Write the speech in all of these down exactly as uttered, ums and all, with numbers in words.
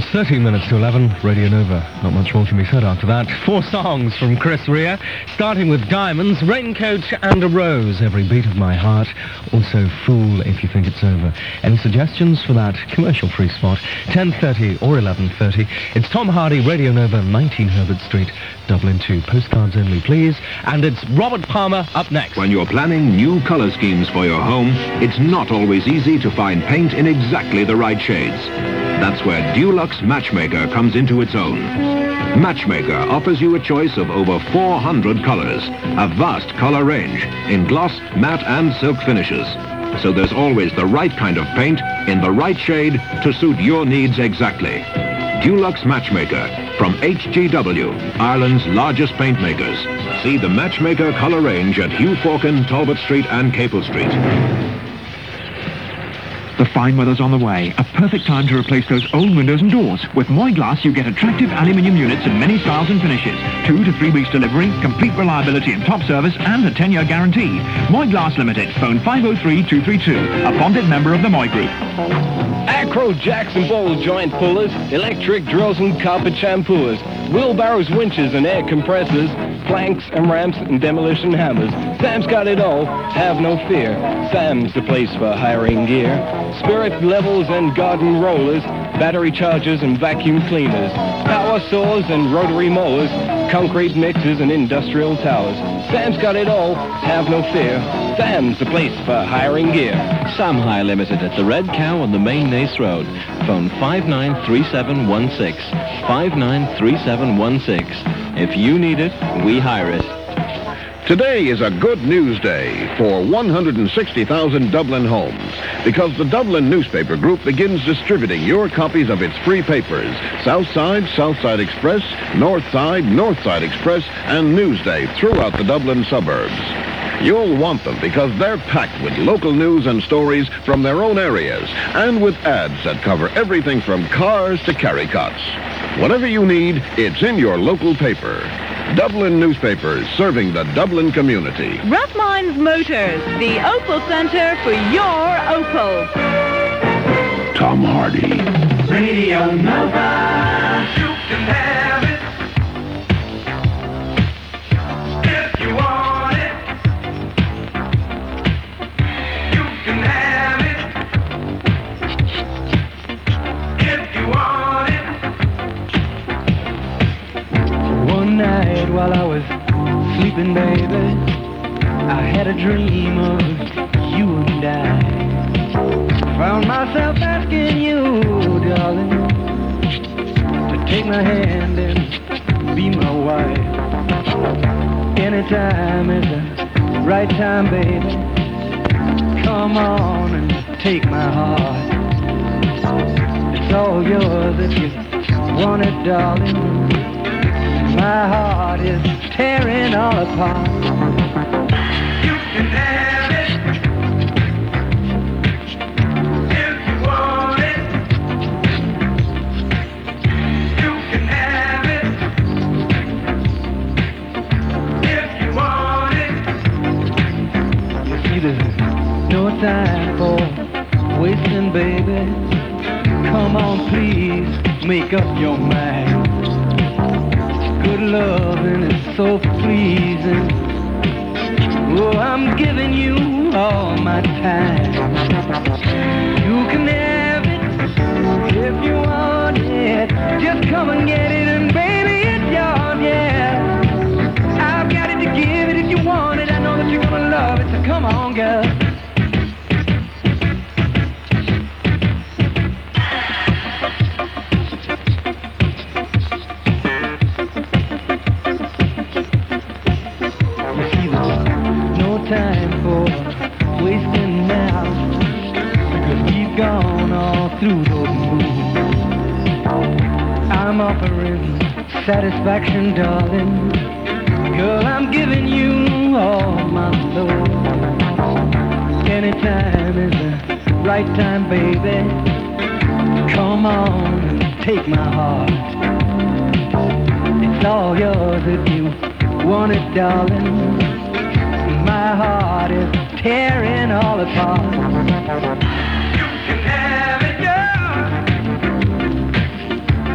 thirteen minutes to eleven, Radio Nova. Not much more can be said after that. Four songs from Chris Rea, starting with Diamonds, Raincoat and a Rose, Every Beat of My Heart, also Fool If You Think It's Over. Any suggestions for that commercial-free spot? ten thirty or eleven thirty. It's Tom Hardy, Radio Nova, nineteen Herbert Street, Dublin two. Postcards only, please. And it's Robert Palmer up next. When you're planning new color schemes for your home, it's not always easy to find paint in exactly the right shades. That's where Dulux Matchmaker comes into its own. Matchmaker offers you a choice of over four hundred colors, a vast color range in gloss, matte and silk finishes. So there's always the right kind of paint in the right shade to suit your needs exactly. Dulux Matchmaker from H G W, Ireland's largest paint makers. See the Matchmaker color range at Hugh Forkin, Talbot Street and Capel Street. The fine weather's on the way. A perfect time to replace those old windows and doors. With Moy Glass, you get attractive aluminium units in many styles and finishes. Two to three weeks delivery, complete reliability and top service, and a ten-year guarantee. Moy Glass Limited. Phone five oh three, two three two. A bonded member of the Moy Group. Acro jacks and ball joint pullers, electric drills and carpet shampooers, wheelbarrows, winches and air compressors, planks and ramps and demolition hammers. Sam's got it all, have no fear. Sam's the place for hiring gear. Spirit levels and garden rollers, battery chargers and vacuum cleaners, power saws and rotary mowers, concrete mixers and industrial towers. Sam's got it all, have no fear. Sam's the place for hiring gear. Sam Hire Limited at the Red Cow on the main Nace Road. Phone five nine three seven one six, five nine three seven one six. If you need it, we hire it. Today is a good news day for one hundred sixty thousand Dublin homes because the Dublin Newspaper Group begins distributing your copies of its free papers, Southside, Southside Express, Northside, Northside Express, and Newsday throughout the Dublin suburbs. You'll want them because they're packed with local news and stories from their own areas and with ads that cover everything from cars to carry-cots. Whatever you need, it's in your local paper. Dublin Newspapers, serving the Dublin community. Rathmines Motors, the Opel Centre for your Opel. Tom Hardy. Radio Nova. You can have it if you want it. You can have it if you want it. One night while I was sleeping, baby, I had a dream of you and I. Found myself asking you, darling, to take my hand and be my wife. Anytime is the right time, baby. Come on and take my heart. It's all yours if you want it, darling. My heart is tearing all apart. You can have it if you want it. You can have it if you want it. You see, there's no time for wasting, baby. Come on, please, make up your mind. Good loving is so pleasing. Oh, I'm giving you all my time. You can have it if you want it. Just come and get it, and baby, it's yours, yeah. I've got it to give it if you want it. I know that you're gonna love it, so come on, girl. Time for wasting now, because we've gone all through those moves. I'm offering satisfaction, darling. Girl, I'm giving you all my love. Anytime is the right time, baby. Come on and take my heart. It's all yours if you want it, darling. My heart is tearing all apart. You can have it, girl,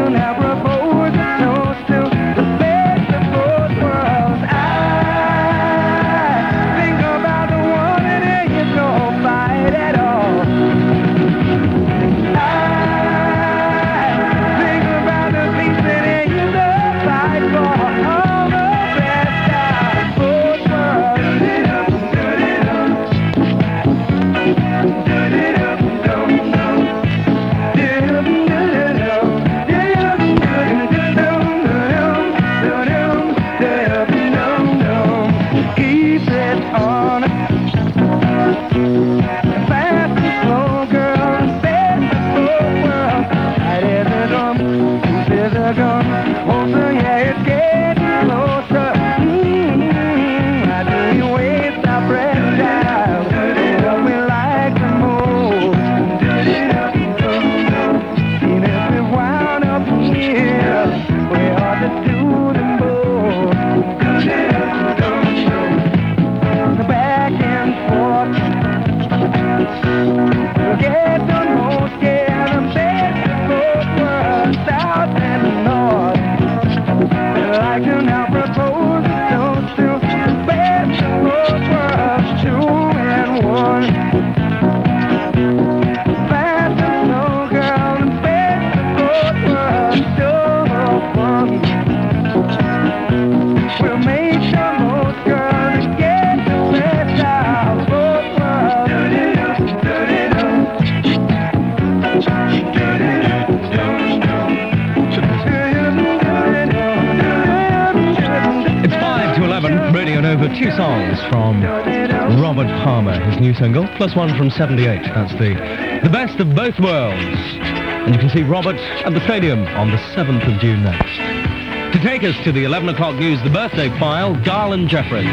Two songs from Robert Harmer, his new single, plus one from seventy-eight. That's the, the best of both worlds. And you can see Robert at the stadium on the seventh of June next. To take us to the eleven o'clock news, the birthday file, Garland Jeffries.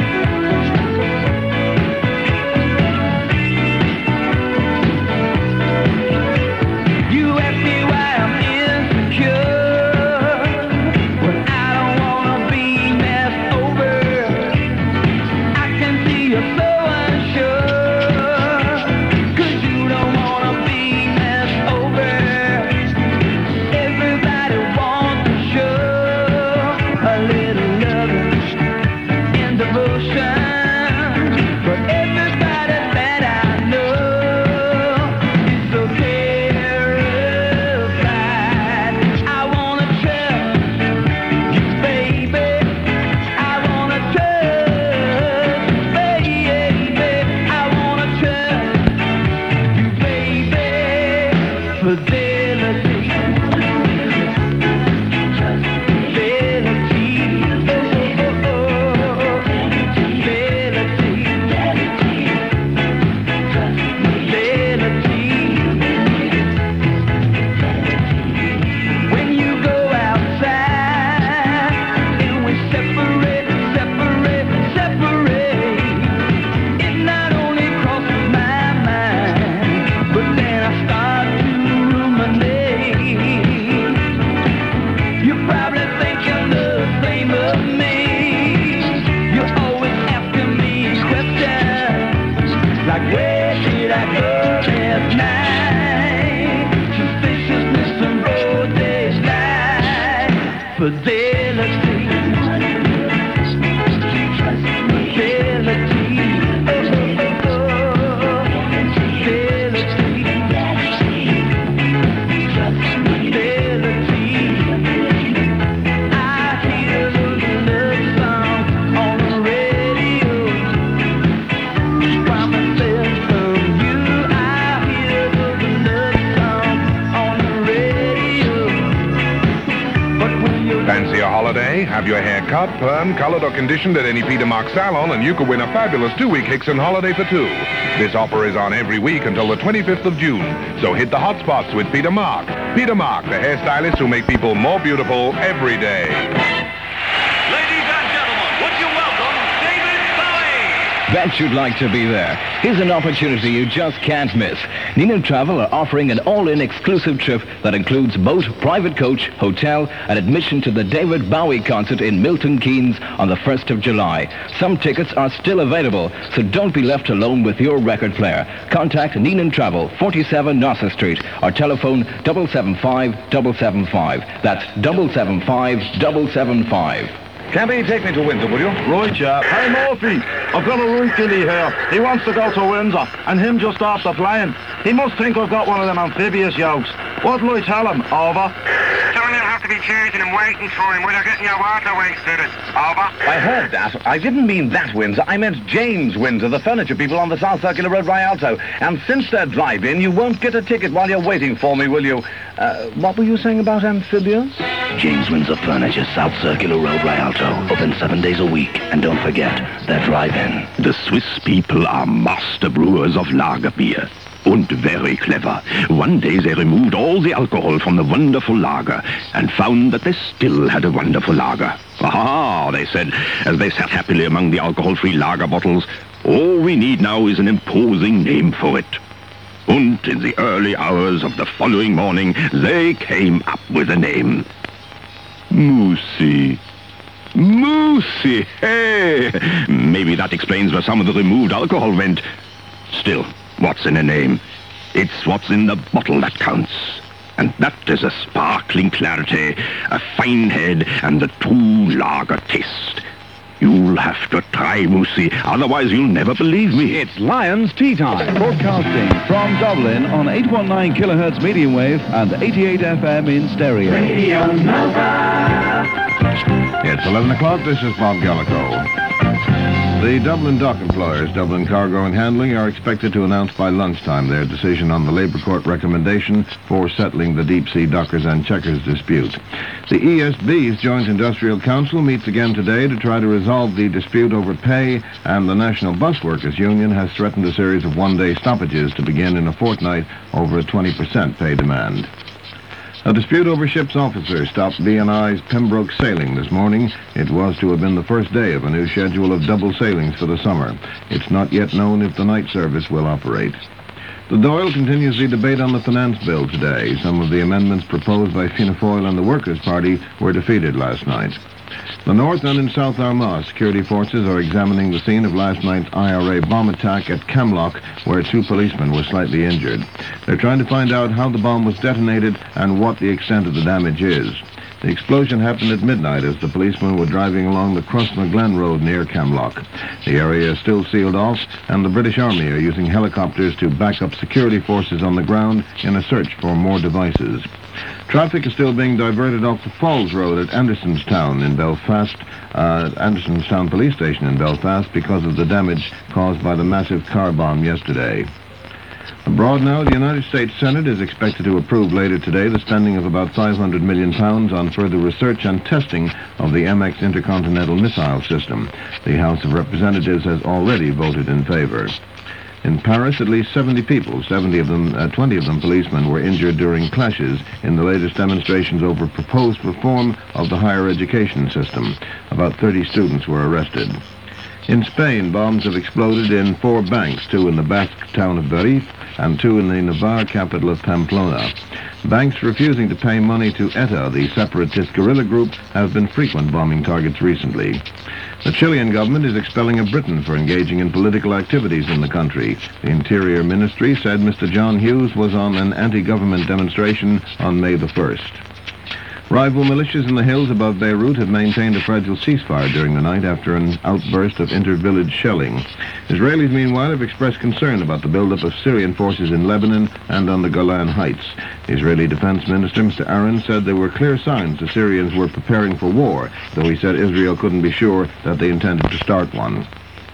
Have your hair cut, perm, colored, or conditioned at any Peter Mark salon, and you could win a fabulous two-week Hickson holiday for two. This offer is on every week until the twenty-fifth of June, so hit the hot spots with Peter Mark. Peter Mark, the hairstylists who make people more beautiful every day. Ladies and gentlemen, would you welcome David Bowie? Bet you'd like to be there. Here's an opportunity you just can't miss. Nina Travel are offering an all-in exclusive trip that includes boat, private coach, hotel, and admission to the David Bowie concert in Milton Keynes on the first of July. Some tickets are still available, so don't be left alone with your record player. Contact Neenan Travel, forty-seven Narcissus Street, or telephone seven seven five seven seven five. That's seven seven five seven seven five. Cabby, take me to Windsor, will you? Right, yeah. Hey, Murphy, I've got a right gilly here. He wants to go to Windsor, and him just after flying. He must think I've got one of them amphibious yokes. What'll I tell him? Over. Tell him you'll have to be changing and waiting for him while you're getting your water wasted. Over. I heard that. I didn't mean that Windsor. I meant James Windsor, the furniture people on the South Circular Road, Rialto. And since they're drive-in, you won't get a ticket while you're waiting for me, will you? Uh, what were you saying about amphibious? James Windsor Furniture, South Circular Road, Rialto. Open seven days a week. And don't forget, they're drive-in. The Swiss people are master brewers of lager beer. And very clever. One day they removed all the alcohol from the wonderful lager and found that they still had a wonderful lager. Aha, they said, as they sat happily among the alcohol-free lager bottles, all we need now is an imposing name for it. And in the early hours of the following morning, they came up with a name. Moosey. Moosey, hey! Maybe that explains where some of the removed alcohol went. Still, what's in a name? It's what's in the bottle that counts. And that is a sparkling clarity, a fine head, and the true lager taste. You'll have to try, Moosey, otherwise you'll never believe me. It's Lions Tea Time, broadcasting from Dublin on eight one nine kilohertz medium wave and eighty-eight F M in stereo. Radio Nova. It's eleven o'clock. This is Bob Gallico. The Dublin dock employers, Dublin Cargo and Handling, are expected to announce by lunchtime their decision on the Labour Court recommendation for settling the deep-sea dockers and checkers dispute. The E S B's Joint Industrial Council meets again today to try to resolve the dispute over pay, and the National Bus Workers Union has threatened a series of one-day stoppages to begin in a fortnight over a twenty percent pay demand. A dispute over ship's officer stopped B N I's Pembroke sailing this morning. It was to have been the first day of a new schedule of double sailings for the summer. It's not yet known if the night service will operate. The Dáil continues the debate on the finance bill today. Some of the amendments proposed by Fianna Fáil and the Workers' Party were defeated last night. The North and in South Armagh, security forces are examining the scene of last night's I R A bomb attack at Camlock, where two policemen were slightly injured. They're trying to find out how the bomb was detonated and what the extent of the damage is. The explosion happened at midnight as the policemen were driving along the Crossmaglen Road near Camlock. The area is still sealed off, and the British Army are using helicopters to back up security forces on the ground in a search for more devices. Traffic is still being diverted off the Falls Road at Andersonstown in Belfast, uh, Andersonstown Police Station in Belfast, because of the damage caused by the massive car bomb yesterday. Abroad now, the United States Senate is expected to approve later today the spending of about five hundred million pounds on further research and testing of the M X intercontinental missile system. The House of Representatives has already voted in favor. In Paris, at least seventy people, seventy of them, uh, twenty of them policemen, were injured during clashes in the latest demonstrations over proposed reform of the higher education system. About thirty students were arrested. In Spain, bombs have exploded in four banks, two in the Basque town of Berif and two in the Navarre capital of Pamplona. Banks refusing to pay money to ETA, the separatist guerrilla group, have been frequent bombing targets recently. The Chilean government is expelling a Briton for engaging in political activities in the country. The Interior Ministry said Mister John Hughes was on an anti-government demonstration on May the first. Rival militias in the hills above Beirut have maintained a fragile ceasefire during the night after an outburst of inter-village shelling. Israelis, meanwhile, have expressed concern about the buildup of Syrian forces in Lebanon and on the Golan Heights. The Israeli Defense Minister, Mister Aaron, said there were clear signs the Syrians were preparing for war, though he said Israel couldn't be sure that they intended to start one.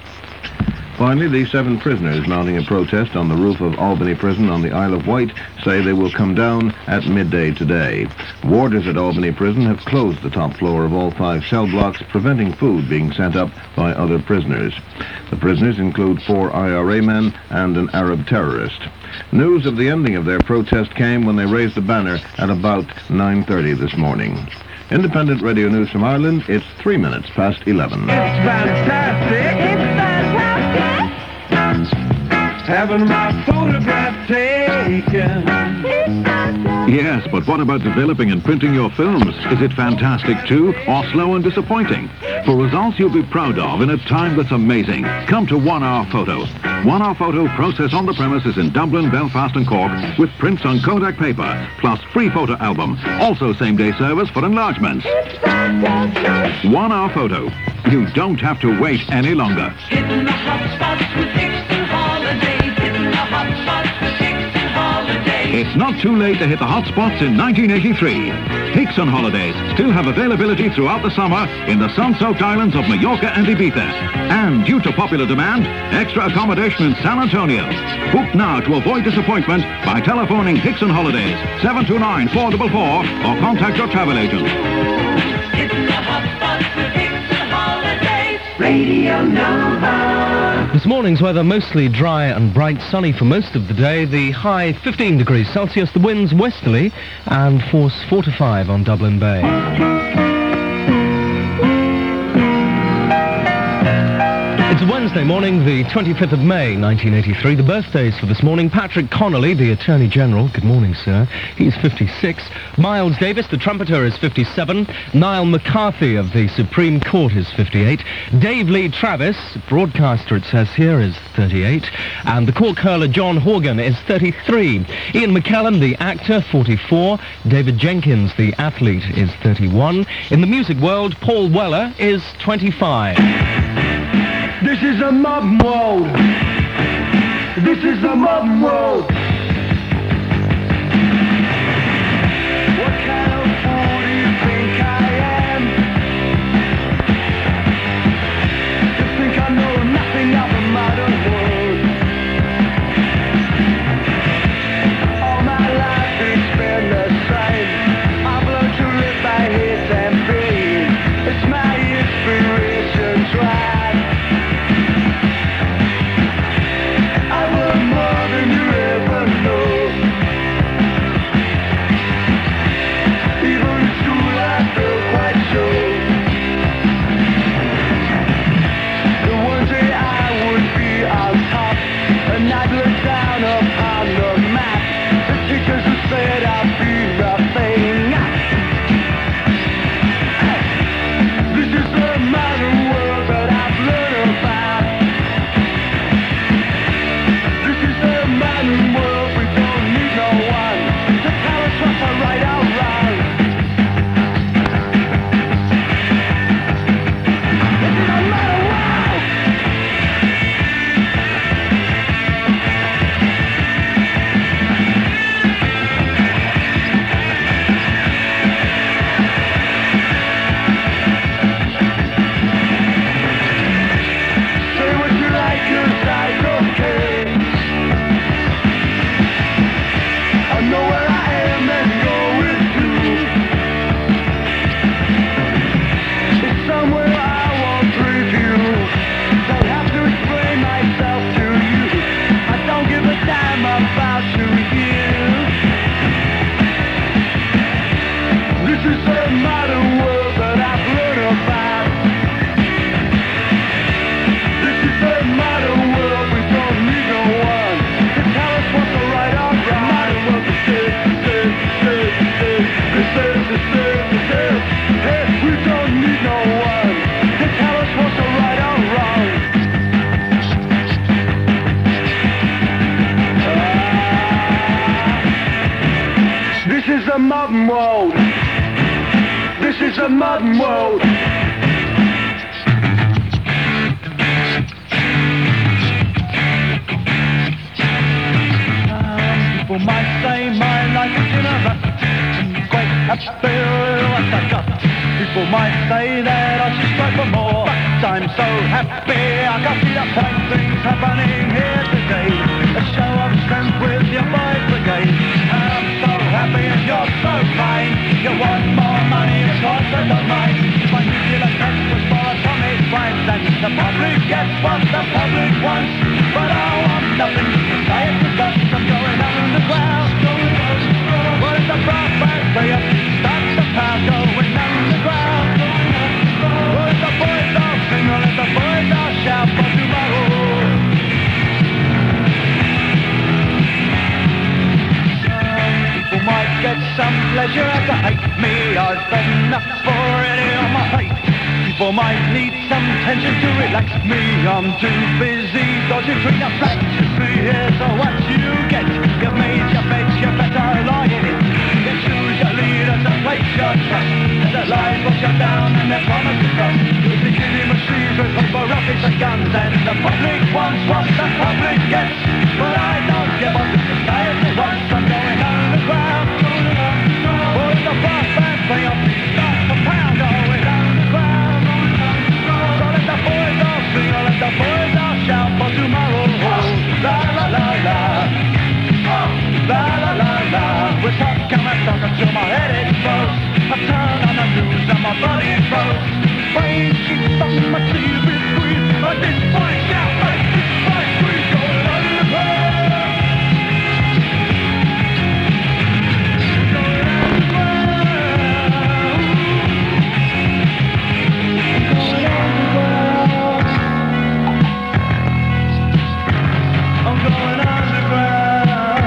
Finally, the seven prisoners mounting a protest on the roof of Albany Prison on the Isle of Wight say they will come down at midday today. Warders at Albany Prison have closed the top floor of all five cell blocks, preventing food being sent up by other prisoners. The prisoners include four I R A men and an Arab terrorist. News of the ending of their protest came when they raised the banner at about nine thirty this morning. Independent Radio News from Ireland, it's three minutes past eleven. It's fantastic! It's fantastic! Having my photograph taken. Yes, but what about developing and printing your films? Is it fantastic too, or slow and disappointing? For results you'll be proud of in a time that's amazing, come to One Hour Photo. One Hour Photo process on the premises in Dublin, Belfast and Cork with prints on Kodak paper, plus free photo album. Also same-day service for enlargements. One Hour Photo. You don't have to wait any longer. Hitting the hot spots with Hickson Holidays. Hitting the hot spots with Hickson Holidays. It's not too late to hit the hot spots in nineteen eighty-three. Hickson Holidays still have availability throughout the summer in the sun-soaked islands of Mallorca and Ibiza. And due to popular demand, extra accommodation in San Antonio. Book now to avoid disappointment by telephoning Hickson Holidays, seven two nine, four four four, or contact your travel agent. Hitting the hot spots with Hickson Holidays. Radio Nova. This morning's weather mostly dry and bright, sunny for most of the day. The high fifteen degrees Celsius, the winds westerly and force four to five on Dublin Bay. It's a Wednesday morning, the twenty-fifth of May, nineteen eighty-three. The birthdays for this morning: Patrick Connolly, the Attorney General. Good morning, sir. He's fifty-six. Miles Davis, the trumpeter, is fifty-seven. Niall McCarthy of the Supreme Court is fifty-eight. Dave Lee Travis, broadcaster it says here, is thirty-eight. And the cork hurler John Horgan is thirty-three. Ian McKellen, the actor, forty-four. David Jenkins, the athlete, is thirty-one. In the music world, Paul Weller is twenty-five. This is a modern world. This is a modern world. What kind of fool do you think I am? You think I know nothing of the modern world? All my life it's been the same. I've learned to live by hate and pain. It's my inspiration drive. A modern world. This is a modern world. People might say my life is in a rut, quite happy with what I got. People might say that I should strive for more, but I'm so happy I can see the fine things happening here today. A show of strength with your boys brigade. I'm so happy and you're so kind. You want more money, of course I don't mind. My nuclear test was for atomic crimes, and the public gets what the public wants. But I want nothing. Society got some going on in the ground. What is the prospect for you? Stop the power going on in the ground. What is the boys all sing, or let the boys all shout for tomorrow? says you have to hate me. I've had enough already on my plate. People might need some tension to relax me. I'm too busy dodging between the flats. Three years of what you get. You've made your bed, you better lie in it. You choose your leaders and place your trust. The lies will shut down and their promises trust. The killing machines with paper, rockets and guns. And the public wants what the public gets. But I don't give up. Society wants. I'm going underground. All the brass bands play up. Start to pound. Going underground. So let the boys all sing. Or let the boys all shout for tomorrow. La la la la. La la la la. With hot coming stuck until my head explodes. I turn on the news and my body explodes. Brain keeps on my T V screen. But this point now, right, this point, we go underground. I'm going underground.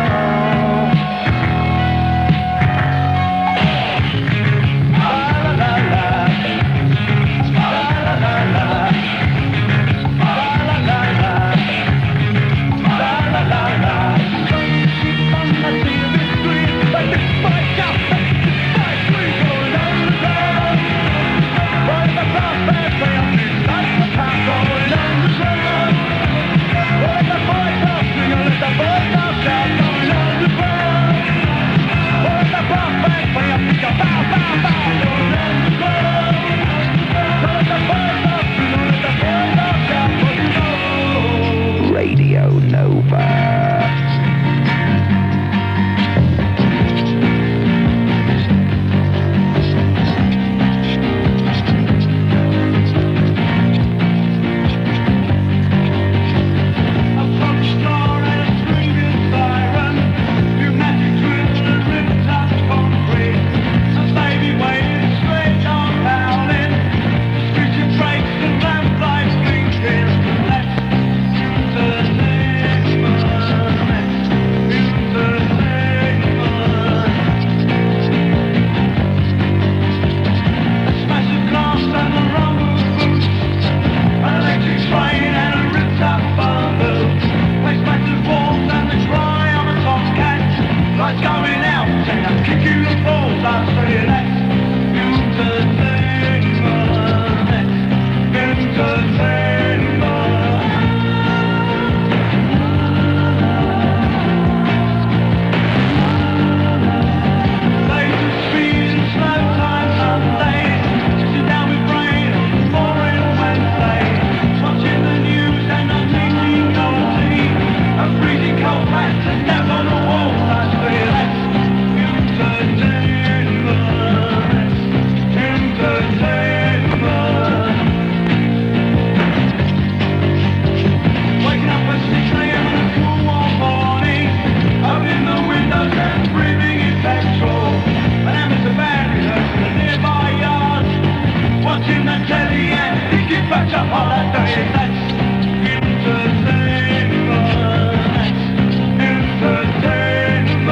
La la la la. La la la la. La la la la. La la la la. Keep on the T V screen, but this bike out, this bike we going underground. Right the brass band play up, like the town going underground. Right the boys out, sing and let the boys out shout, going underground. Right the brass band play up, we go bow, bow, bow, going underground. Right the boys out, sing and let the boys out shout, what you know. Radio Nova. Lights going out, and I'll kick you in the balls, I'll say that's entertainment, entertainment. Laser speed and slow time Sundays, sitting down with brain, boring Wednesdays, watching the news and I'm thinking of tea, a freezing cold fats and down on the walls, I say that's entertainment, entertainment. Waking up at six a m on a cool warm morning, opening the windows and breathing in petrol. And amateur band rehearsing in the nearby yard, watching the telly and thinking back to holidays. That's entertainment, entertainment.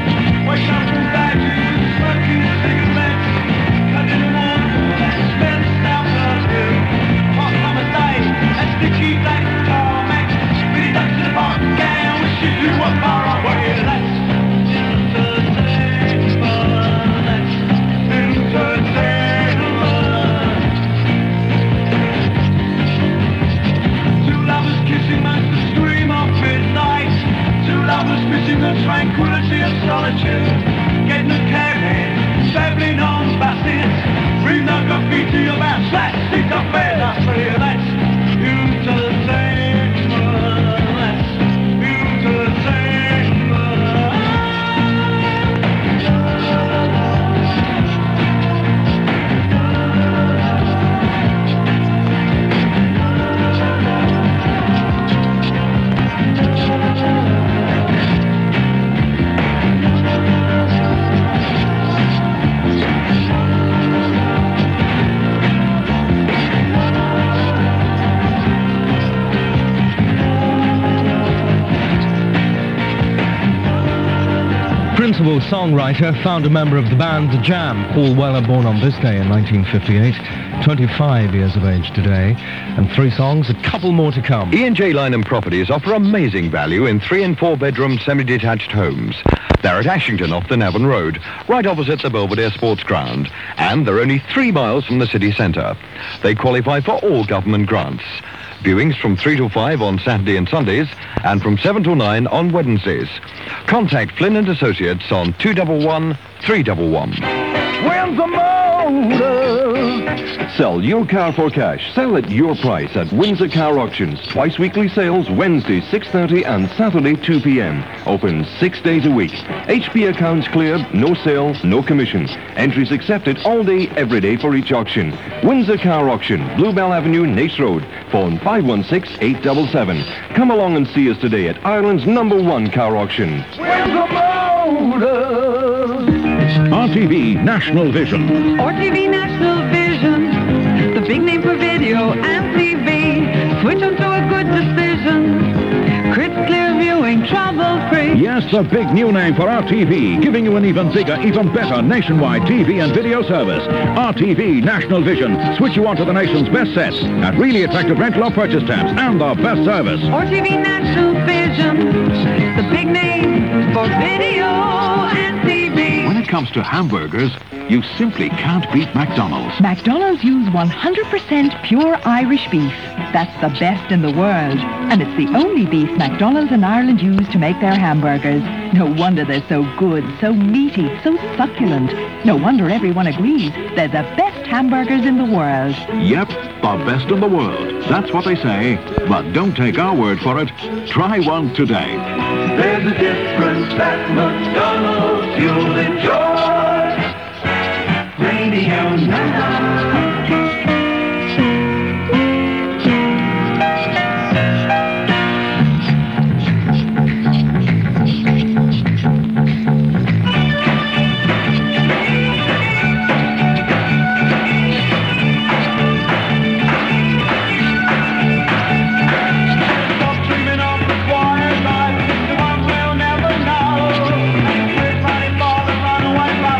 Waking up from bed, smoking cigarettes, cutting water and spent sensible songwriter, founder member of the band The Jam, Paul Weller, born on this day in nineteen fifty-eight, twenty-five years of age today, and three songs, a couple more to come. E and J Lynham Properties offer amazing value in three and four bedroom semi-detached homes. They're at Ashington off the Navan Road, right opposite the Belvedere Sports Ground, and they're only three miles from the city centre. They qualify for all government grants. Viewings from three till five on Saturday and Sundays, and from seven till nine on Wednesdays. Contact Flynn and Associates on two one one, three one one. Windsor Motors! Sell your car for cash. Sell at your price at Windsor Car Auctions. Twice weekly sales, Wednesday six thirty and Saturday two p.m. Open six days a week. H P accounts cleared, no sale, no commission. Entries accepted all day, every day for each auction. Windsor Car Auction, Bluebell Avenue, Nace Road. Phone five one six, eight seven seven. Come along and see us today at Ireland's number one car auction. Windsor Motors! R T V National Vision. R T V National Vision, the big name for video and T V. Switch on to a good decision. Crisp, clear viewing, trouble-free. Yes, the big new name for R T V, giving you an even bigger, even better nationwide T V and video service. R T V National Vision. Switch you on to the nation's best sets at really attractive rental or purchase terms and the best service. R T V National Vision, the big name for video and T V. When it comes to hamburgers, you simply can't beat McDonald's. McDonald's use one hundred percent pure Irish beef. That's the best in the world. And it's the only beef McDonald's in Ireland use to make their hamburgers. No wonder they're so good, so meaty, so succulent. No wonder everyone agrees they're the best hamburgers in the world. Yep, the best in the world. That's what they say. But don't take our word for it. Try one today. There's a difference that McDonald's you'll enjoy. Radio Nova. Runaway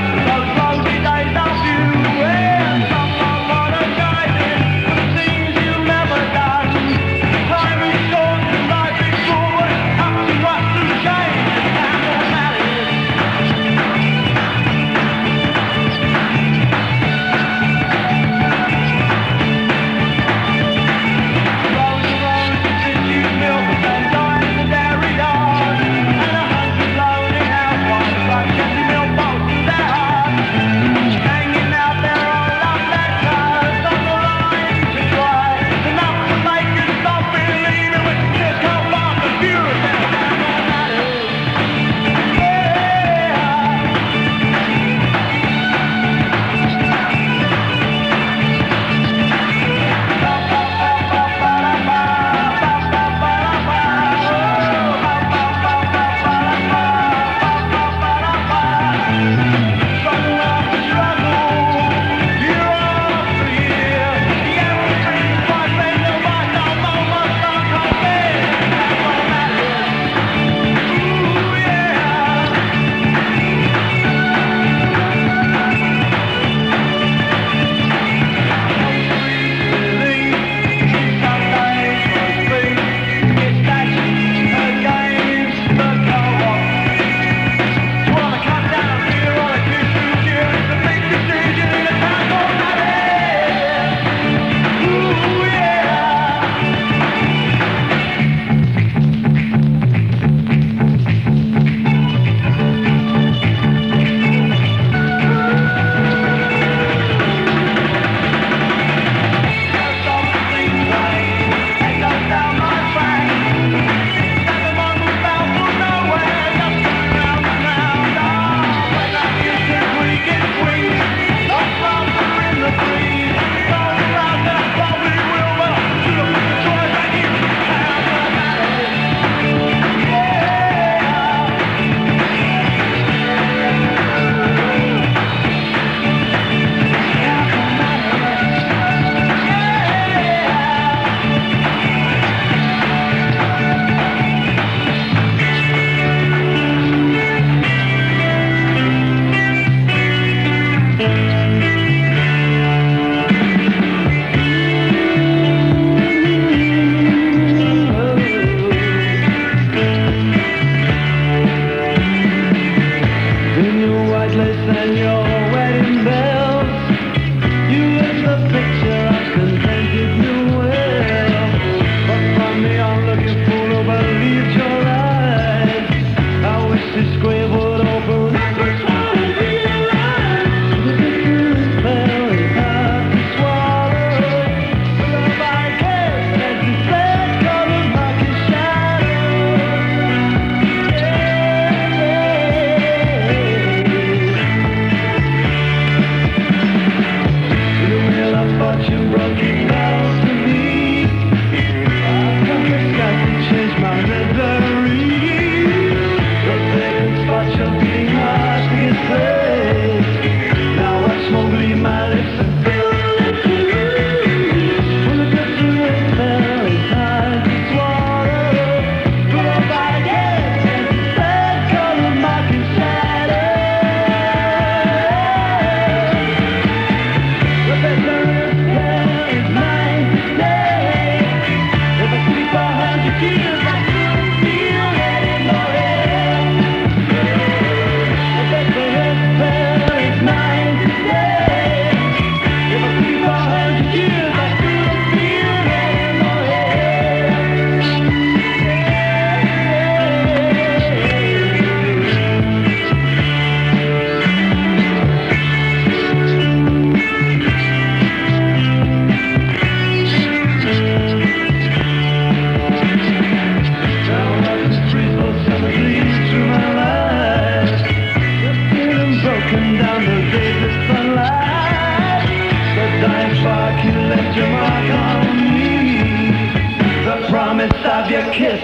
a kiss.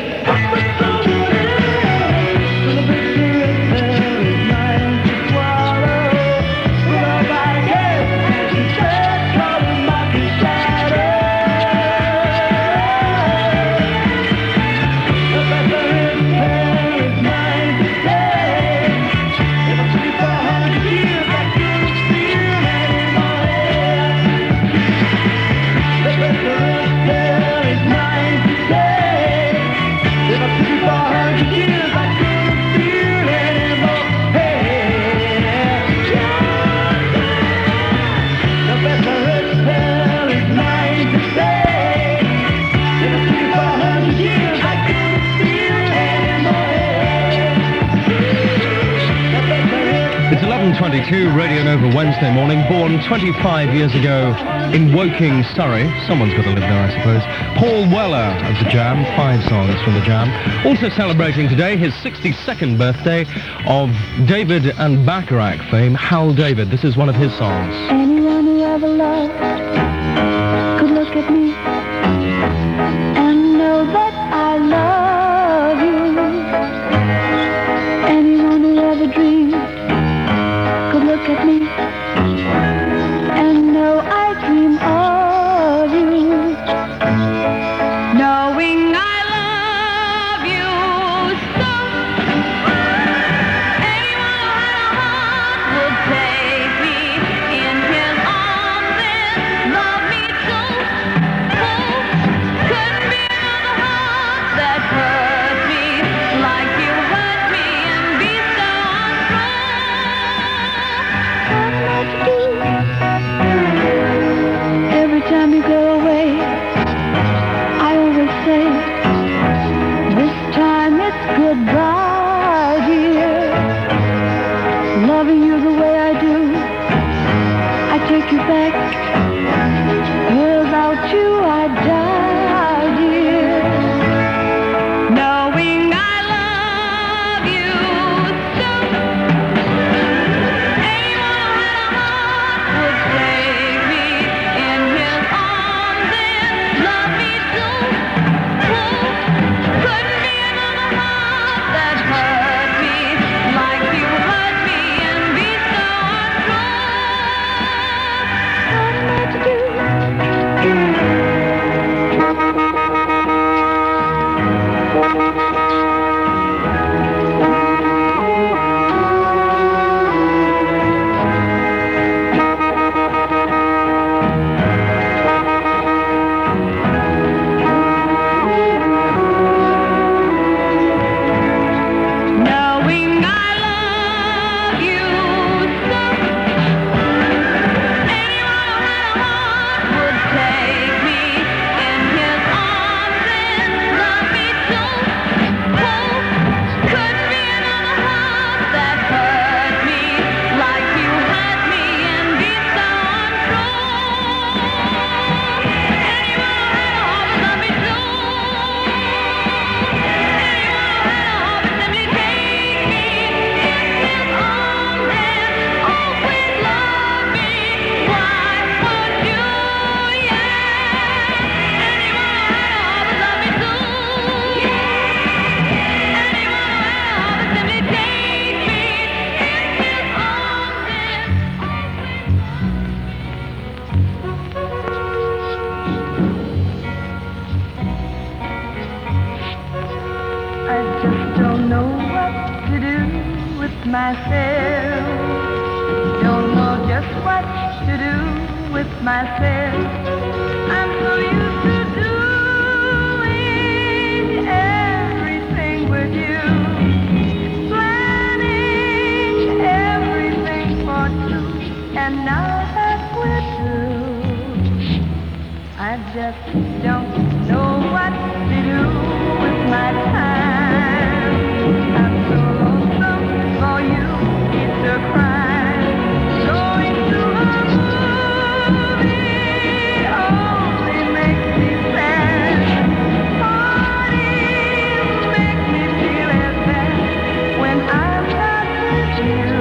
twenty-two, Radio Nova Wednesday morning, born twenty-five years ago in Woking, Surrey. Someone's got to live there, I suppose. Paul Weller of The Jam, five songs from The Jam. Also celebrating today his sixty-second birthday of David and Bacharach fame, Hal David. This is one of his songs. Anyone who ever loved could look at me and know that I love you. Anyone who ever dreamed could look at me and know I dream of you. Knowing I love you so, anyone who had a heart would take me in his arms and love me so. Oh, couldn't be another heart that hurt me like you hurt me and be so Every time you go away, I always say, this time it's goodbye, dear. Loving you the way I do, I take you back. Without you, I die, dear. Knowing I love you so, anyone who had a heart would take me in his arms and love me so. Oh, couldn't be another heart that hurt me like you hurt me and be so Knowing I love you so, anyone who had a heart would take me in his arms and love me so. Oh, couldn't be another heart that hurt me like you hurt me and be so untrue. Anyone who had a heart would love me so. I just don't know what to do with myself. Don't know just what to do with myself. I'm so used to doing everything with you, planning everything for two, and now that we're through, I just don't know what to do with my time. I'm so lonesome for you, it's a crime. Going to a movie only makes me sad. Parties make me feel as bad when I'm not with you.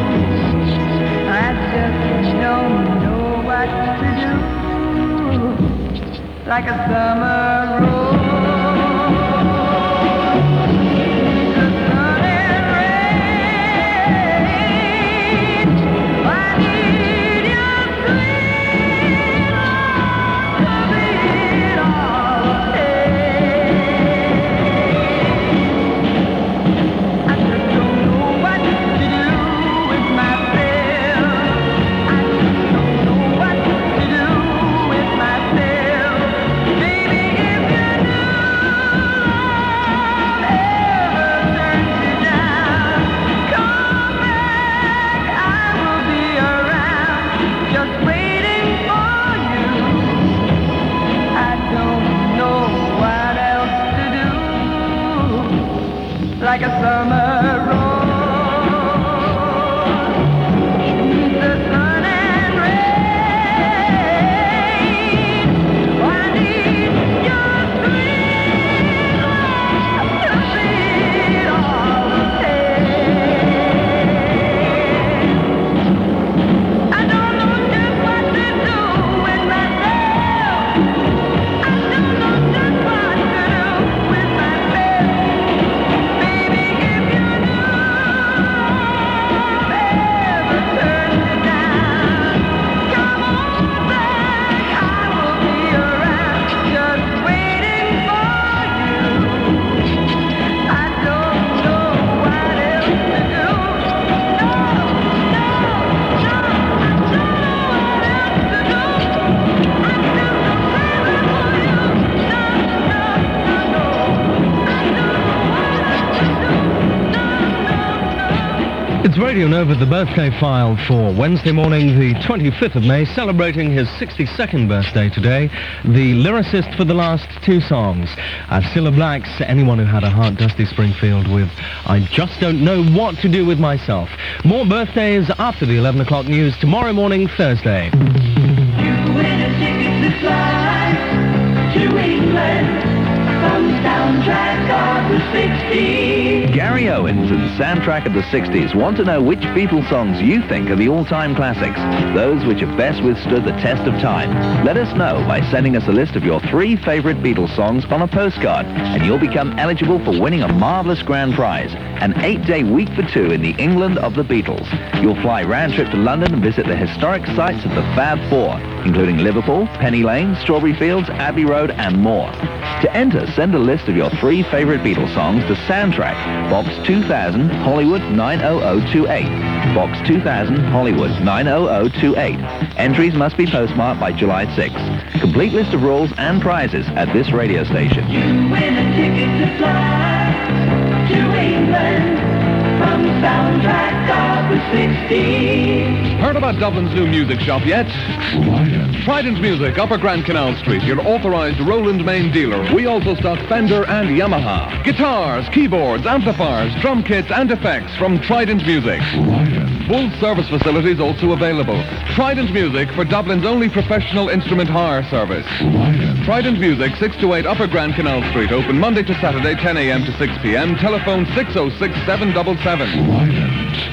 I just don't know what to do. Like a summer rose. Radio Nova, the birthday file for Wednesday morning, the twenty-fifth of May, celebrating his sixty-second birthday today, the lyricist for the last two songs. Uh, Cilla Black's Anyone Who Had a Heart, Dusty Springfield with I Just Don't Know What to Do With Myself. More birthdays after the eleven o'clock news tomorrow morning, Thursday. You win a ticket to fly to England from the soundtrack of the sixties. Gary Owens and Soundtrack of the sixties want to know which Beatles songs you think are the all-time classics, those which have best withstood the test of time. Let us know by sending us a list of your three favorite Beatles songs on a postcard, and you'll become eligible for winning a marvelous grand prize, an eight-day week for two in the England of the Beatles. You'll fly round trip to London and visit the historic sites of the Fab Four, including Liverpool, Penny Lane, Strawberry Fields, Abbey Road, and more. To enter, send a list of your three favorite Beatles songs to Soundtrack, Box two thousand, Hollywood nine oh oh two eight. Box two thousand, Hollywood nine oh oh two eight. Entries must be postmarked by July sixth. Complete list of rules and prizes at this radio station. You win a ticket to fly to England from the soundtrack of the sixties. Heard about Dublin's new music shop yet? Trident. Trident Music, Upper Grand Canal Street, your authorized Roland Main dealer. We also stock Fender and Yamaha. Guitars, keyboards, amplifiers, drum kits and effects from Trident Music. Trident. Full service facilities also available. Trident Music for Dublin's only professional instrument hire service. Trident. Trident Music, six to eight Upper Grand Canal Street, open Monday to Saturday, ten a m to six p m Telephone six oh six, seven seven seven. Trident.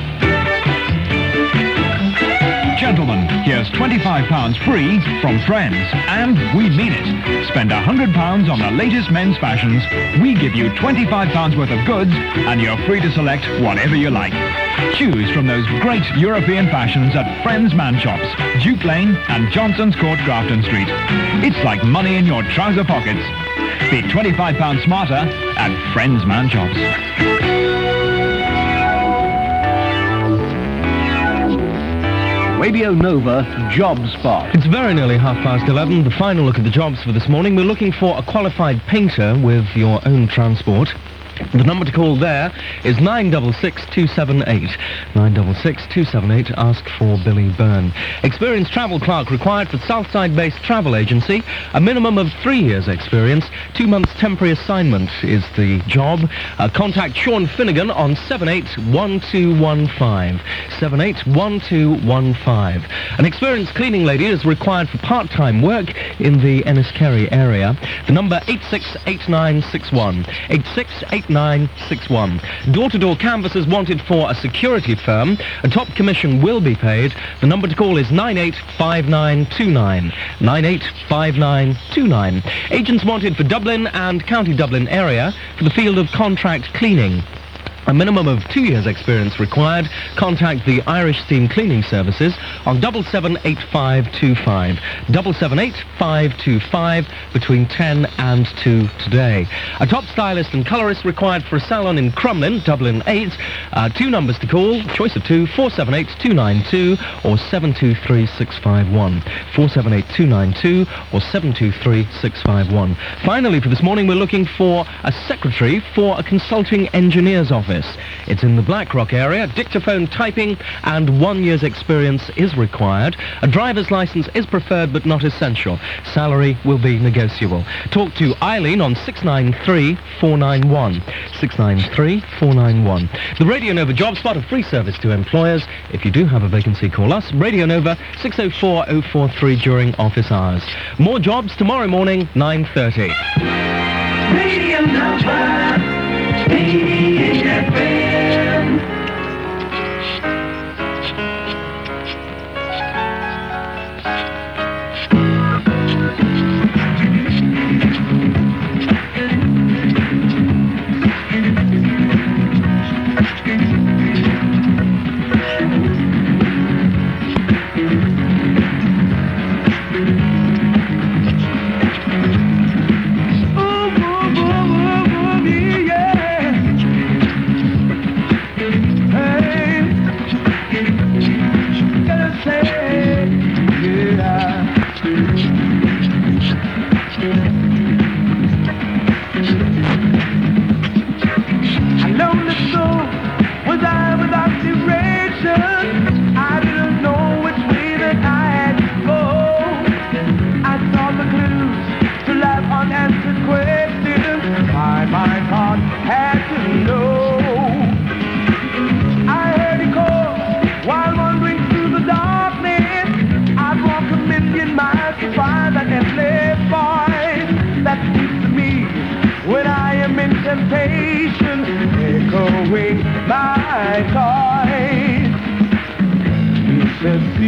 Gentlemen, here's twenty-five pounds free from Friends, and we mean it. Spend one hundred pounds on the latest men's fashions, we give you twenty-five pounds worth of goods, and you're free to select whatever you like. Choose from those great European fashions at Friends Man Shops, Duke Lane and Johnson's Court, Grafton Street. It's like money in your trouser pockets. Be twenty-five pounds smarter at Friends Man Shops. Radio Nova Job Spot. It's very nearly half past eleven. The final look at the jobs for this morning. We're looking for a qualified painter with your own transport. The number to call there is nine six six, two seven eight. nine six six, two seven eight. Ask for Billy Byrne. Experienced travel clerk required for Southside-based travel agency. A minimum of three years experience. Two months temporary assignment is the job. Uh, contact Sean Finnegan on seven eight one two one five. seven eight one two one five. An experienced cleaning lady is required for part-time work in the Enniskerry area. The number eight six eight nine six one. eight six eight nine six one. Door-to-door canvassers wanted for a security firm. A top commission will be paid. The number to call is nine eight five nine two nine. nine eight five nine two nine. Agents wanted for Dublin and County Dublin area for the field of contract cleaning. A minimum of two years' experience required. Contact the Irish Steam Cleaning Services on double seven eight five two five. double seven eight five two five between ten and two today. A top stylist and colourist required for a salon in Crumlin, Dublin eight. Uh, two numbers to call, choice of two, four seven eight two nine two or seven two three six five one. four seven eight two nine two or seven two three six five one. Finally, for this morning, we're looking for a secretary for a consulting engineer's office. It's in the Blackrock area. Dictaphone typing and one year's experience is required. A driver's license is preferred but not essential. Salary will be negotiable. Talk to Eileen on six nine three four nine one. six nine three four nine one. The Radio Nova Job Spot, a free service to employers. If you do have a vacancy, call us. Radio Nova six oh four oh four three during office hours. More jobs tomorrow morning, nine thirty. Radio Nova, eighty-eight F M.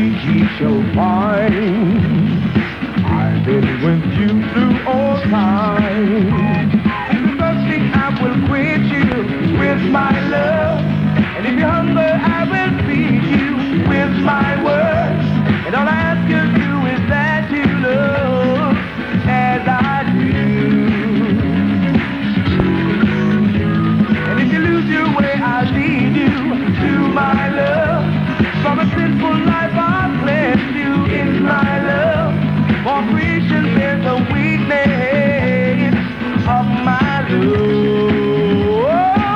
ye shall find I've been with you through all time. If you're thirsty, I will quench you with my love. And if you're hungry, I will feed you with my word. And all I ask of you is that you love as I do. And if you lose your way, I'll lead you to my love. From a sinful life, I'll cleanse you in my love. For creation, there's a weakness of my love.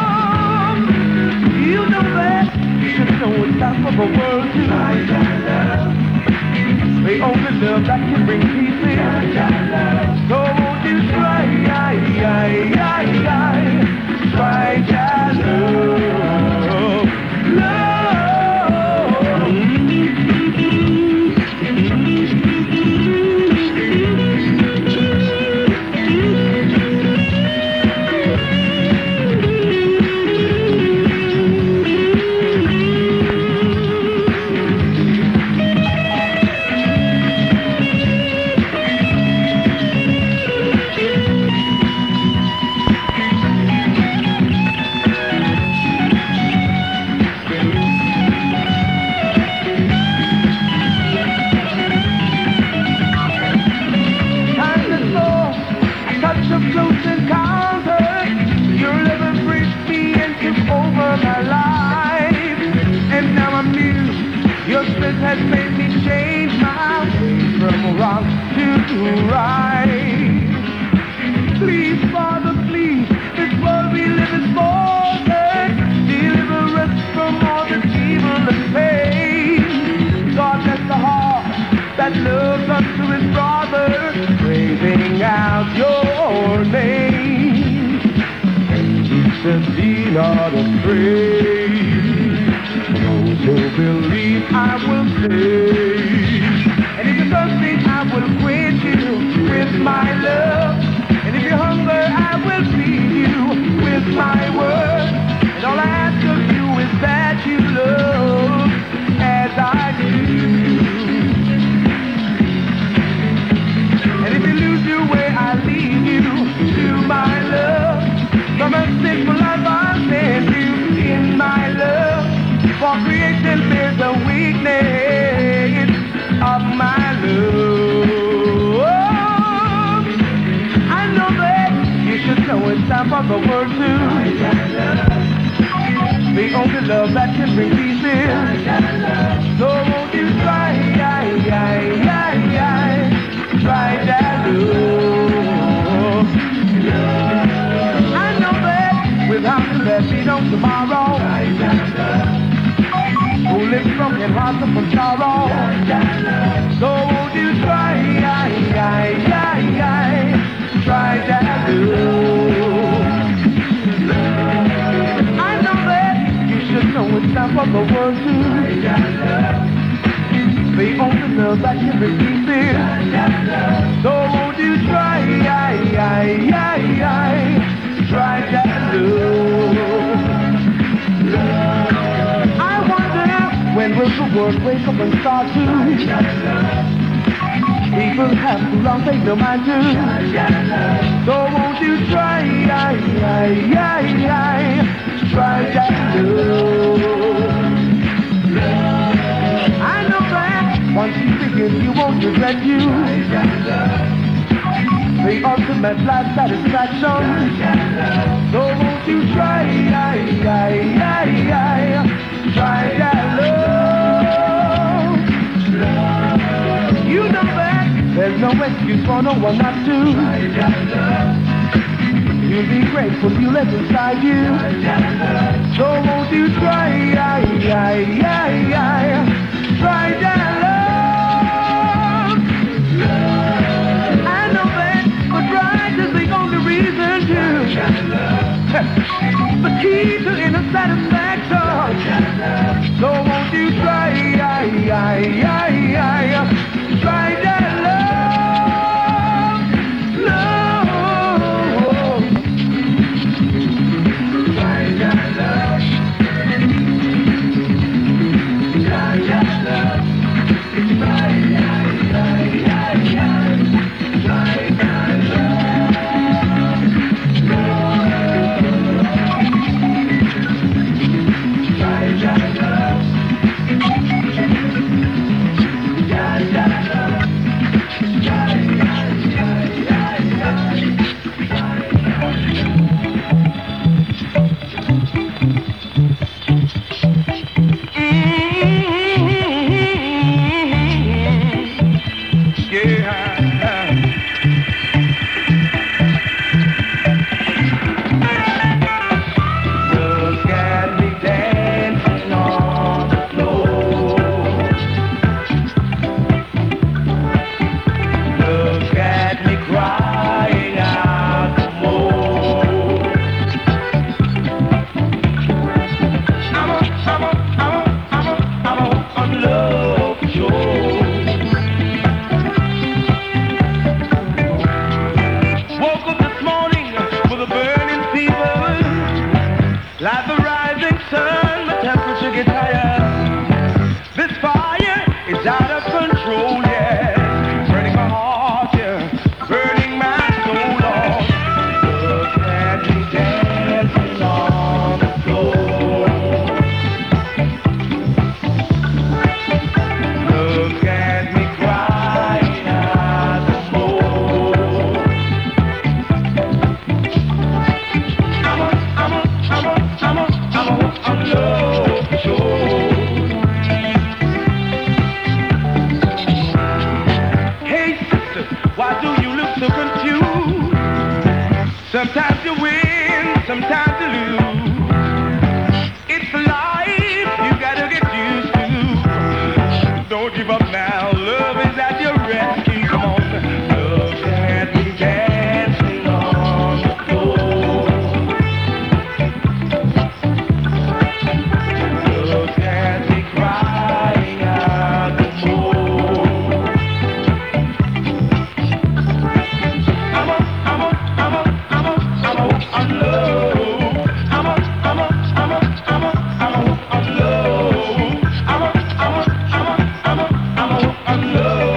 You know that, you should know it's time for the world to find that love. The only love that can bring peace in. So won't you try, I, I, I, I, try that love, love. Close encounter, your love embraced me and took over my life. And now I'm new. Your strength has made me change my ways from wrong to right. Please, Father, please, this world we live is more than deliver us from all this evil and pain. God, bless the heart that loves unto his brother, praising out your name. And he said, be not afraid. Those who believe I will save. And if you're thirsty, I will quench you with my love. And if you're hungry, I will feed you with my word. And all I ask of you is that you love as I do. And if you lose your way, I lead you to my love. From a sinful life, I'll send you in my love. For creation, there's a weakness of my love. I know that you should know it's time for the word to. The only love that can bring peace in. So won't you try, I, I, I, I, try that love. I know that without you there'd be no tomorrow. Who lives broken hearts up from sorrow. So won't you try, I, I, I, I, try that love. I know that you should know it's time for the world to. The only love that can be peace. So won't you try, I, I, I, I, try that love. I wonder when will the world wake up and start to. People have too long paid no mind to. So won't you try, I, I, I, I, try that love. I know that once you begin, you won't regret you. The ultimate life satisfaction. So won't you try, I, I, I, I, try that love. You know that there's no excuse for no one not to. You'll be grateful you let inside you. So won't you try, I, I, I, I, try that love. I know that, but right is the only reason to. The key to inner satisfaction. So won't you try, I, I, I, I, try that love, love. Try that love. Try that love. is out of control, yeah. Burning my heart, yeah. Burning my soul, Lord. Look at me dancing on the floor. Look at me crying out the more. I'm a, I'm a, I'm a, I'm a, I'm a, I'm a love show. Hey sister, why do you look so confused? Sometimes you win, sometimes you lose. It's life you gotta get used to. Don't give up now, love is at your rescue. Come on, look at me dancing on the floor. Look at me crying out the more. I'm a, I'm a, I'm a, I'm a, I'm a, I'm low. I'm a, I'm a, I'm a, I'm a, I'm a, I'm low. I'm a, I'm a, I'm a, I'm a, I'm a, I'm low.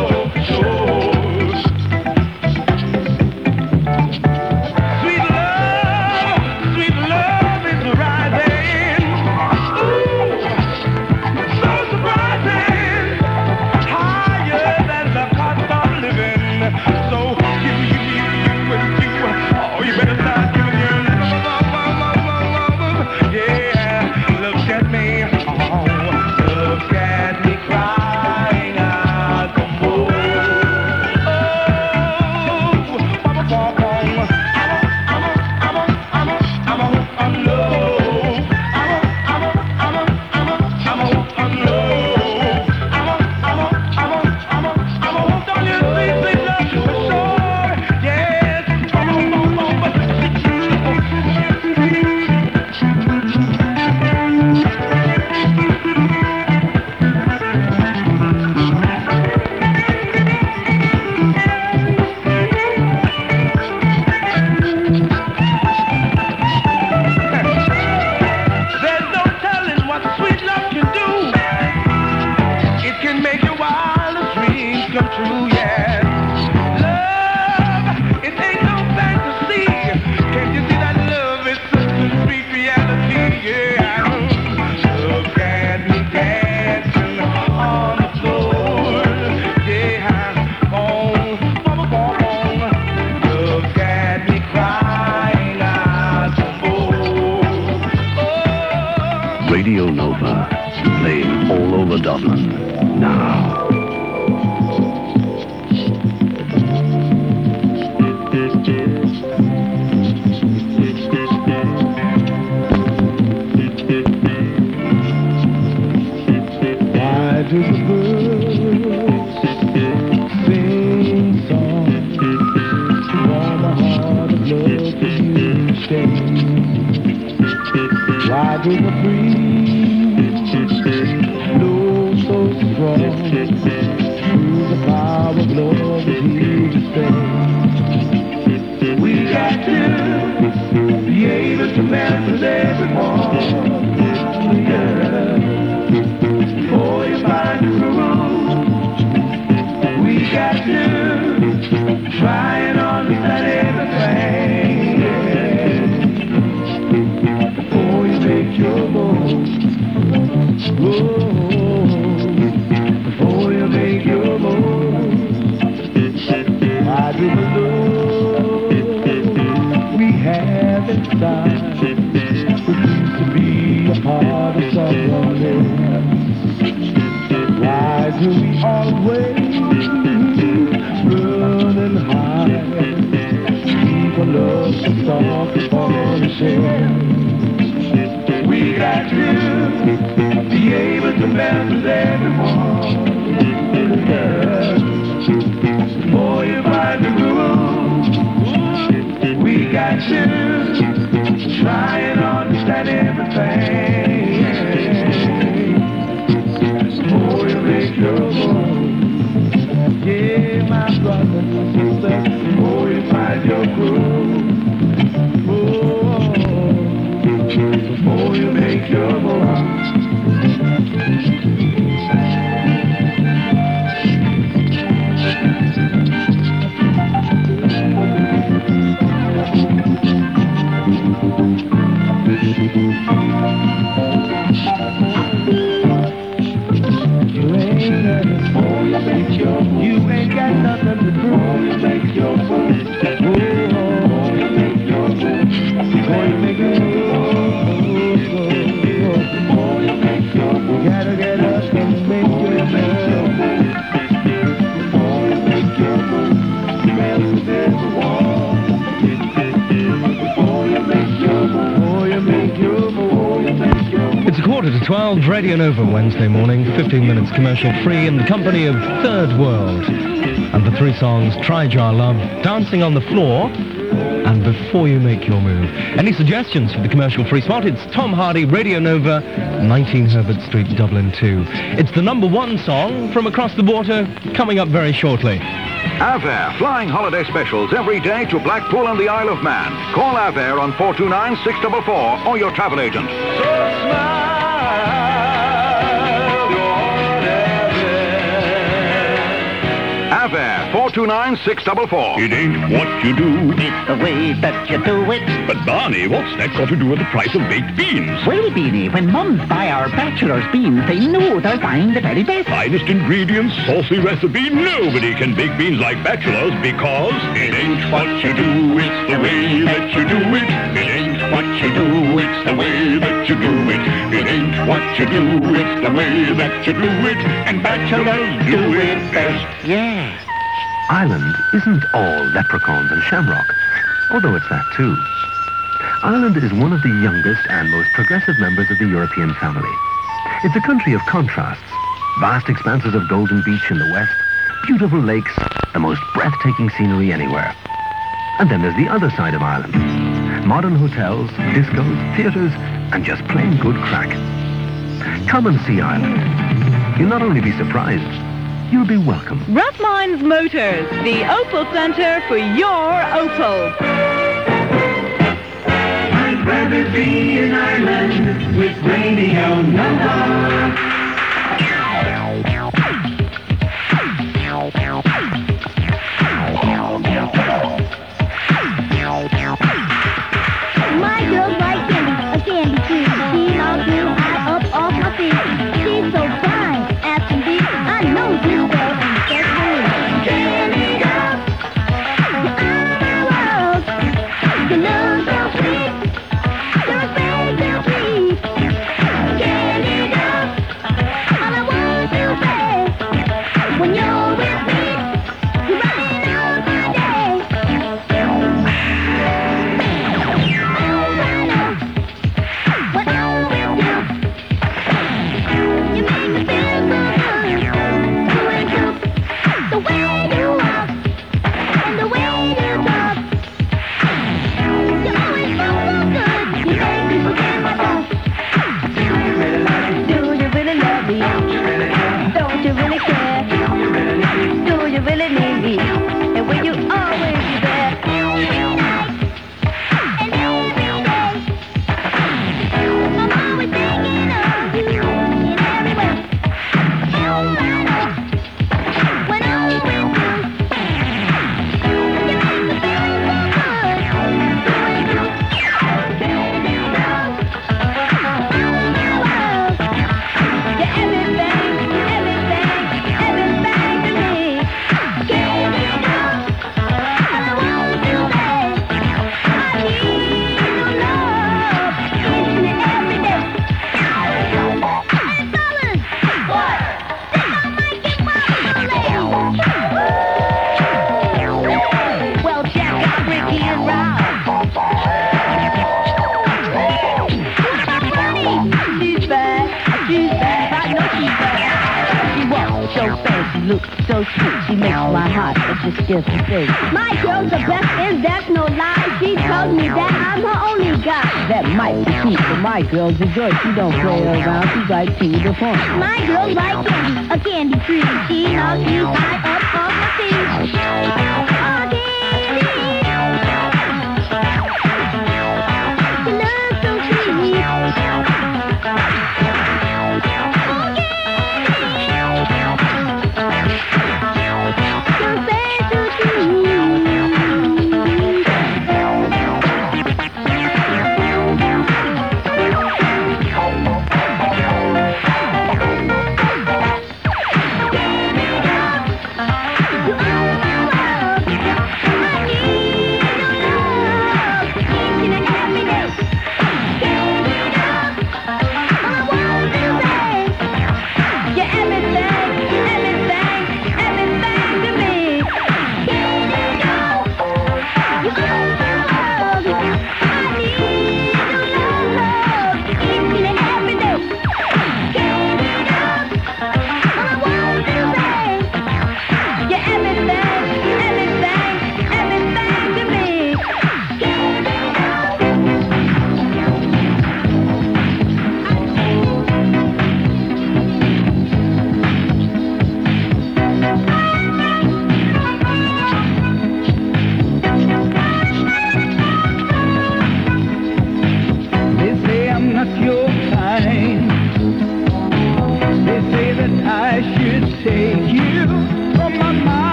Sweet love, sweet love is rising. Ooh, so surprising. Higher than the cost of living. So you, you, you, you, and you, oh, you better start giving your love. Yeah, look at me, oh, look at me crying out the more. Oh, I'm a, I'm a, I'm a, I'm a, I'm a, I'm low. I'm a, I'm a, I'm a, I'm a, I'm a, I'm low. I'm a, I'm a, I'm a, I'm a, I'm a, don't you see, sweet love, for sure, yes. I'm a, I'm a, There's no telling what sweet love can do. It can make your wildest dreams come true, yeah. Love, it ain't no fantasy. Can't you see that love is such a sweet reality, yeah. Look at me dancing on the floor, yeah. Boom, boom, boom, boom. Look at me crying out the more. Radio Nova, playing all over Dublin. Now. Why do the birds sing songs to warm the heart of love for you stay? Why do the breeze blow so strong through the power of love is here to stay? We got to be able to mess everyone, yeah. Before you find the groove, we got to try and understand everything, yeah. Before you make your move, whoa, before you make your move, why do the love we have inside refuse to be a part of someone else? Why do we always run and hide? Keep our love so soft upon the shelf. We got to be able to mess with everyone. Before you find the groove, we got to try and understand everything. Before you make your move, yeah, my brother, my sister, before you find your groove, oh, before you make your move. twelve, Radio Nova, Wednesday morning, fifteen minutes commercial free in the company of Third World. And the three songs, Try Jar Love, Dancing on the Floor, and Before You Make Your Move. Any suggestions for the commercial free spot? It's Tom Hardy, Radio Nova, nineteen Herbert Street, Dublin two. It's the number one song from across the water, coming up very shortly. Avair, flying holiday specials every day to Blackpool and the Isle of Man. Call Avair on four two nine, six four four or your travel agent. Avair, four two nine, six four four. It ain't what you do, it's the way that you do it. But Barney, what's that got to do with the price of baked beans? Well, Beanie, when mums buy our bachelor's beans, they know they're buying the very best. Finest ingredients, saucy recipe, nobody can bake beans like bachelors because it ain't what you do, it's the way that you do it. It ain't what you do, it's the way that you do it. It ain't what you do, it's the way that you do it. And bachelors do it best. Yeah. Ireland isn't all leprechauns and shamrock, although it's that too. Ireland is one of the youngest and most progressive members of the European family. It's a country of contrasts. Vast expanses of golden beach in the west, beautiful lakes, the most breathtaking scenery anywhere. And then there's the other side of Ireland. Modern hotels, discos, theatres, and just plain good crack. Come and see Ireland. You'll not only be surprised, you'll be welcome. Rathmines Motors, the Opel Centre for your Opel. I'd rather be in Ireland with Radio Nova. My girl's like candy, a candy tree. She knocks me high up off my feet. She's so fine, as can be. I know this girl and that's me. Candy girl, you're my world. Your love so sweet, your face so sweet. Candy girl, all I want to say, when you're with me, you're running out my day. When I'm with you, you make me feel so good. You and you, the way you walk and the way you talk. You always feel so good. You make me forget my thoughts. Do you really love me? Do you really love me? Don't you really care? Do you really need me? Do you really need me? And will you always be there? Every night and every day. I'm always thinking of you in every way. Oh, I know. When I'm with you, you make me feel so good. You and you, baby girl, oh my world. You're everything, everything, everything to me. Candy girl, all I want to say, I need your love each and every day. Hey, fellas, what? Think I might get my lady. Well, check out Ricky and Rob. She's bad, she's bad, I know she's bad. She walks so fast, she looks so sweet, she makes my heart just skip a beat. My girl's the best, and that's no lie. She tells me that I'm her only guy. That might be sweet, but my girl's a joy. She don't play around, she's right to the point. My girl's like candy, a candy tree. She knocks me high up off my feet. Oh, candy. She looks so sweet.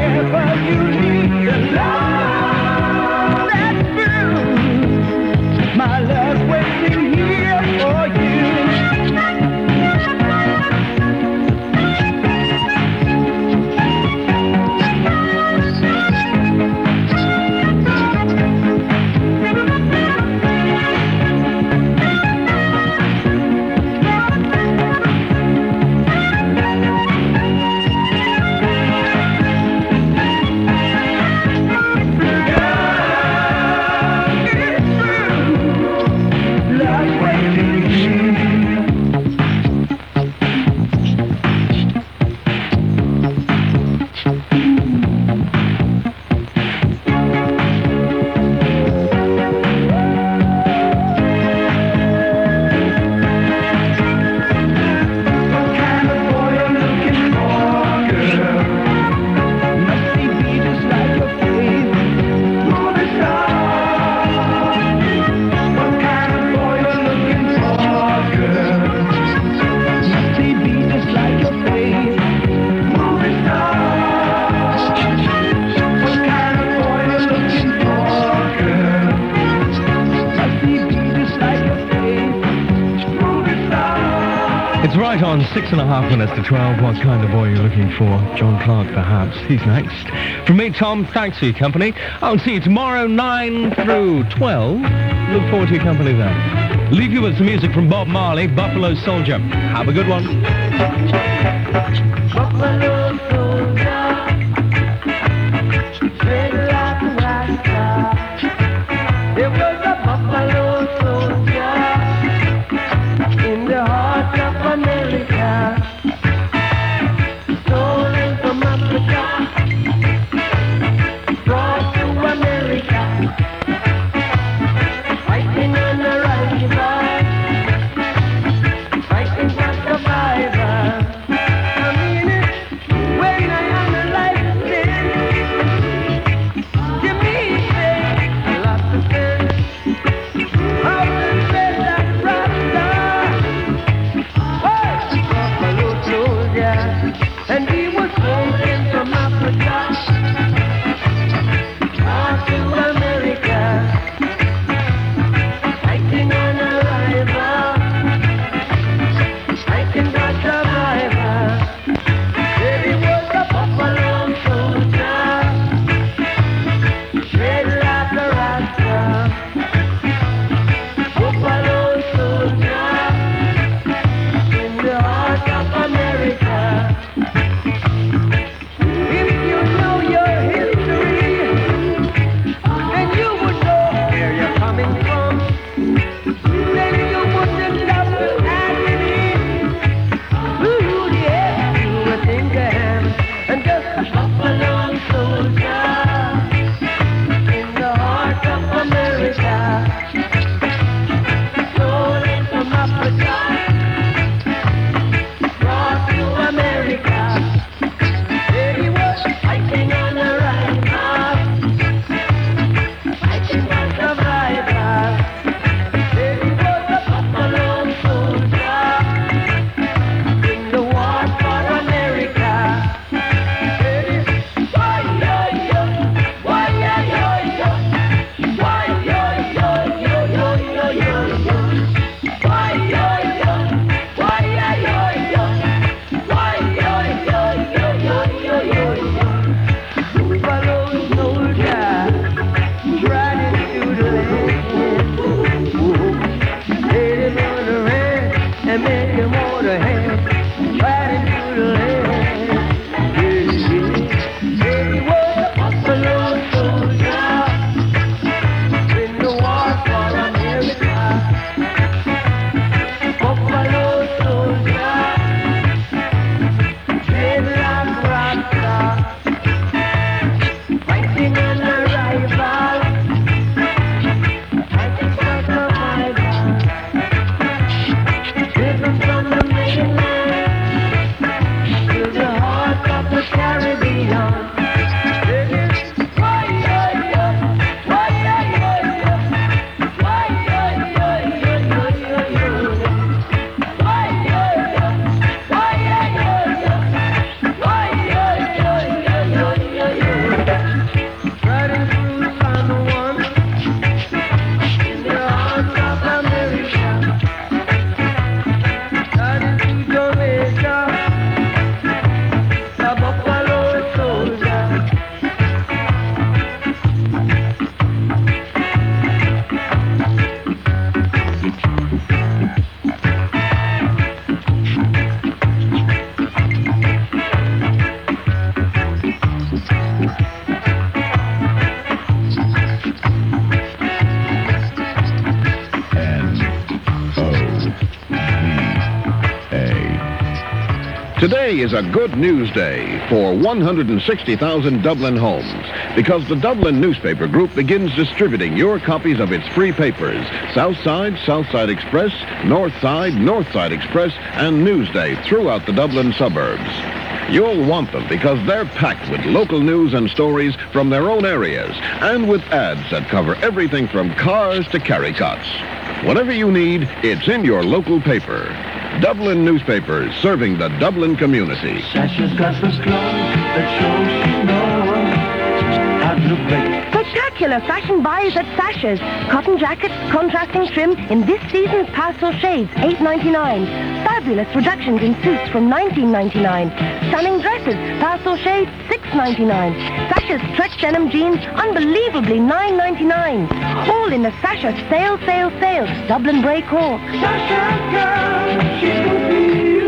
wherever you need the love that's true. My love's waiting here for you. It's right on six and a half minutes to twelve. What kind of boy you're looking for? John Clark, perhaps. He's next. From me, Tom, thanks for your company. I'll see you tomorrow, nine through twelve. Look forward to your company then. Leave you with some music from Bob Marley, Buffalo Soldier. Have a good one. Buffalo soldier, straight like a rasta. There was a buffalo soldier in the heart of America, stolen from Africa, brought to America, fighting on the river, fighting for survival. I mean it when I analyze it. Give me a lot to say. I will say that Rasta, Buffalo soldier, and he was taken from Africa, brought to America, fighting on a rival, fighting for survival. Said he was a buffalo soldier, straight like a rasta. Buffalo soldier in the heart of America. If you know your history, then you would know where you're coming from. Then you wouldn't have to ask me who the hell you were thinking. And just a buffalo soldier in the heart of America, stolen from Africa, brought to America. There he was, fighting on the river, fighting for survival. There he was, a buffalo soldier in the war for America. There he, oh, yeah, yeah. Today is a good news day for one hundred sixty thousand Dublin homes because the Dublin Newspaper Group begins distributing your copies of its free papers, Southside, Southside Express, Northside, Northside Express, and Newsday throughout the Dublin suburbs. You'll want them because they're packed with local news and stories from their own areas and with ads that cover everything from cars to carry-cots. Whatever you need, it's in your local paper. Dublin Newspapers, serving the Dublin community. Sasha's got those clothes that show she knows how to look great. Spectacular fashion buys at Sasha's. Cotton jackets, contrasting trim in this season's pastel shades, eight ninety-nine. Fabulous reductions in suits from nineteen ninety-nine. Stunning dresses, pastel shades, six ninety-nine. Sasha's stretch denim jeans, unbelievably nine ninety-nine. All in the Sasha sale, sale, sale. Dublin Bray Court. Sasha's girl, she's gonna be you.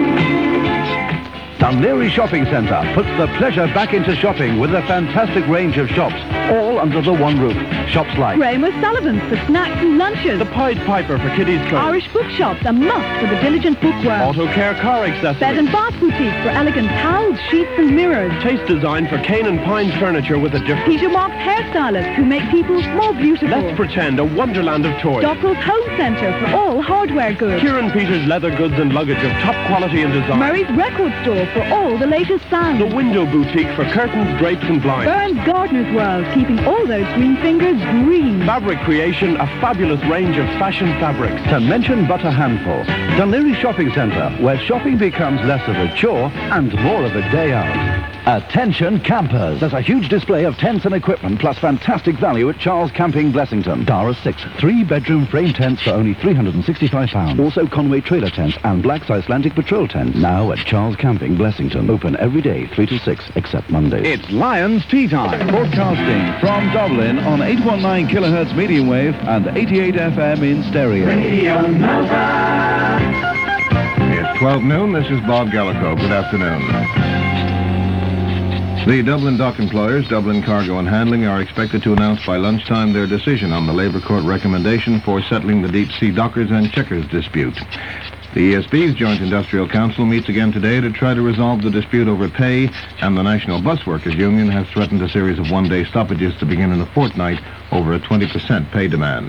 Dunleary Shopping Centre puts the pleasure back into shopping with a fantastic range of shops, all under the one roof. Shops like Graham O'Sullivan's for snacks and lunches. The Pied Piper for kiddies' clothes. Irish bookshops, a must for the diligent bookworm. Auto Care car accessories. Bed and bath boutique for elegant towels, sheets and mirrors. Taste design for Cane and Pine furniture with a different... Peter Marks hairstylists who make people more beautiful. Let's pretend a wonderland of toys. Dockrell's Home Centre for all hardware goods. Kieran Peters leather goods and luggage of top quality and design. Murray's Record Store for all the latest sounds. The Window Boutique for curtains, drapes and blinds. Burns Gardener's World, keeping all those green fingers green. Fabric Creation, a fabulous range of fashion fabrics. To mention but a handful, Dunleary Shopping Centre, where shopping becomes less of a chore and more of a day out. Attention campers! There's a huge display of tents and equipment plus fantastic value at Charles Camping Blessington. Dara six, three-bedroom frame tents for only three hundred sixty-five pounds. Also Conway trailer tents and Black's Icelandic Patrol tent. Now at Charles Camping Blessington. Open every day, three to six, except Mondays. It's Lions Tea Time, broadcasting from Dublin on eight nineteen kilohertz medium wave and eighty-eight F M in stereo. Radio Nova. It's twelve noon. This is Bob Gallico. Good afternoon. The Dublin dock employers, Dublin Cargo and Handling, are expected to announce by lunchtime their decision on the Labour Court recommendation for settling the deep-sea dockers and checkers dispute. The E S B's Joint Industrial Council meets again today to try to resolve the dispute over pay, and the National Bus Workers Union has threatened a series of one-day stoppages to begin in a fortnight over a twenty percent pay demand.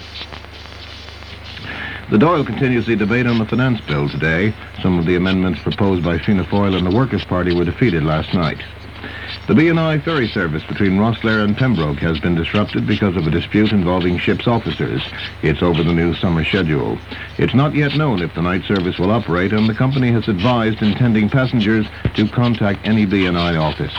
The Dáil continues the debate on the finance bill today. Some of the amendments proposed by Fianna Fáil and the Workers' Party were defeated last night. The B and I ferry service between Rosslare and Pembroke has been disrupted because of a dispute involving ship's officers. It's over the new summer schedule. It's not yet known if the night service will operate, and the company has advised intending passengers to contact any B and I office.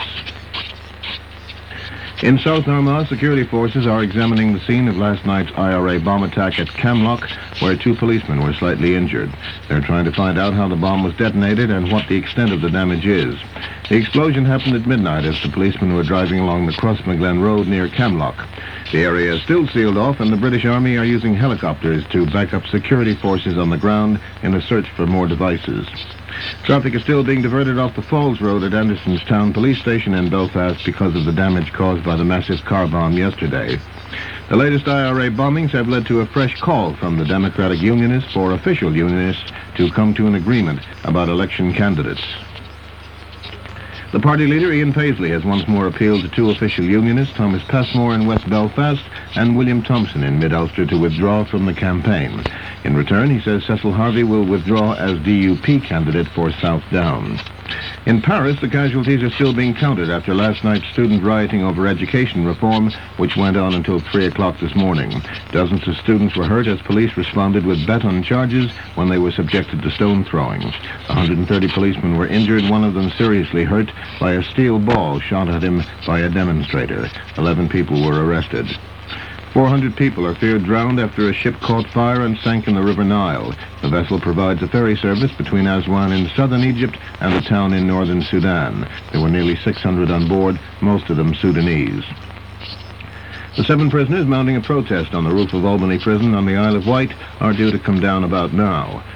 In South Armagh, security forces are examining the scene of last night's I R A bomb attack at Camlock, where two policemen were slightly injured. They're trying to find out how the bomb was detonated and what the extent of the damage is. The explosion happened at midnight as the policemen were driving along the Crossmaglen Road near Camlock. The area is still sealed off, and the British Army are using helicopters to back up security forces on the ground in a search for more devices. Traffic is still being diverted off the Falls Road at Anderson's Town Police Station in Belfast because of the damage caused by the massive car bomb yesterday. The latest I R A bombings have led to a fresh call from the Democratic Unionists for official unionists to come to an agreement about election candidates. The party leader, Ian Paisley, has once more appealed to two official unionists, Thomas Passmore in West Belfast and William Thompson in Mid-Ulster, to withdraw from the campaign. In return, he says Cecil Harvey will withdraw as D U P candidate for South Down. In Paris, the casualties are still being counted after last night's student rioting over education reform, which went on until three o'clock this morning. Dozens of students were hurt as police responded with baton charges when they were subjected to stone throwing. one hundred thirty policemen were injured, one of them seriously hurt by a steel ball shot at him by a demonstrator. Eleven people were arrested. four hundred people are feared drowned after a ship caught fire and sank in the River Nile. The vessel provides a ferry service between Aswan in southern Egypt and the town in northern Sudan. There were nearly six hundred on board, most of them Sudanese. The seven prisoners mounting a protest on the roof of Albany Prison on the Isle of Wight are due to come down about now.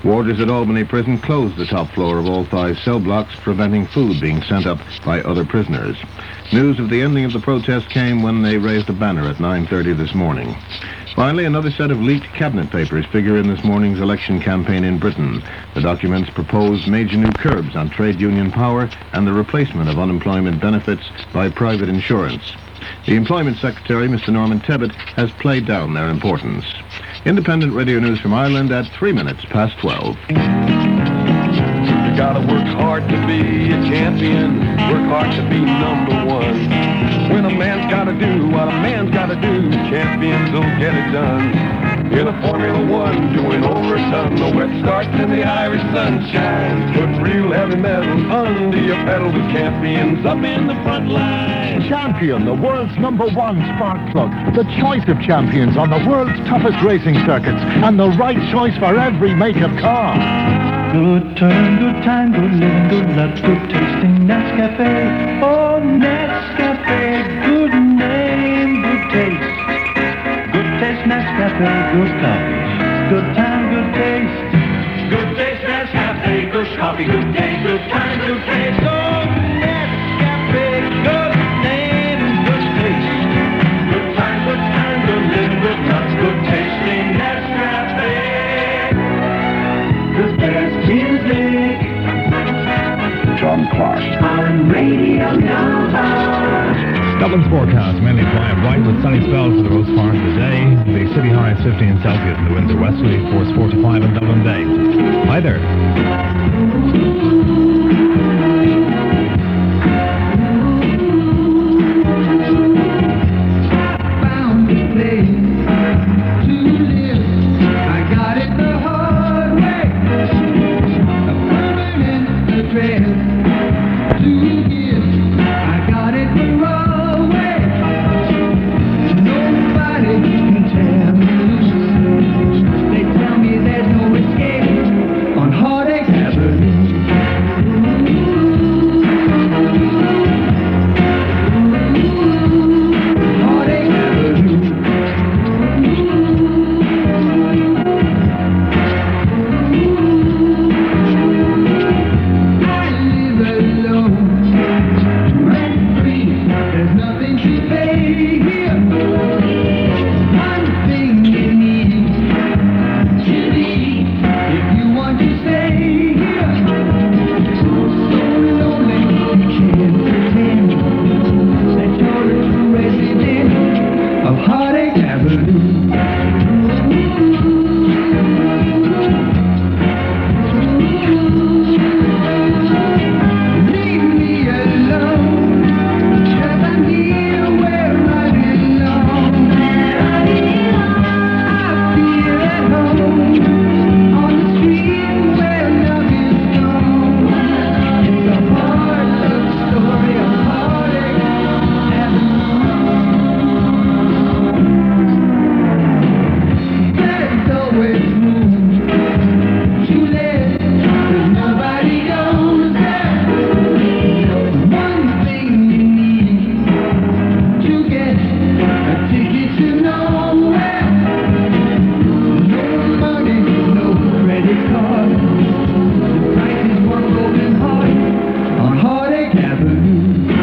Warders at Albany Prison closed the top floor of all five cell blocks, preventing food being sent up by other prisoners. News of the ending of the protest came when they raised a banner at nine thirty this morning. Finally, another set of leaked cabinet papers figure in this morning's election campaign in Britain. The documents propose major new curbs on trade union power and the replacement of unemployment benefits by private insurance. The Employment Secretary, Mister Norman Tebbit, has played down their importance. Independent Radio News from Ireland at three minutes past twelve. You gotta work hard to be a champion, work hard to be number one. When a man's gotta do what a man's gotta do, champions will get it done. In a Formula One, doing over a ton, the wet starts in the Irish sunshine. Put real heavy metal under your pedal with champions up in the front line. Champion, the world's number one spark plug. The choice of champions on the world's toughest racing circuits, and the right choice for every make of car. Good turn, good time, good living, good luck, good tasting Nescafe. Oh, Nescafe, good name, good taste. Good taste Nescafe, good coffee. Good time, good taste. Good taste Nescafe, good coffee, good taste. Good time, good taste. Oh, Nescafe, good name, good taste. Good time, good time, good living, good luck, good tasting Nescafe. The best music. John Clark. On Radio Nova. Dublin's forecast, mainly dry and bright with sunny spells for the most part of the day. The city high is fifteen Celsius and the winds are westerly, force four to five in Dublin Day. Hi there. Found a place to live. I got it the hard way. A permanent address to give. I got it the wrong way. Nobody can tell me loose. They tell me there's no escape on Heartache Avenue. Heartache Avenue. I live alone, rent free. There's nothing to pay here. One thing you need to leave if you want to stay here. So lonely you can't pretend that you're a true resident of Heartache Avenue. Leave me alone, 'cause I'm here where I belong. I feel at home on the street where love is gone. It's a hard love story of Heartache Avenue. There's always room to live, 'cause nobody knows that. One thing you need to get a ticket to nowhere. No money, no credit card. The price is one broken heart on Heartache Avenue.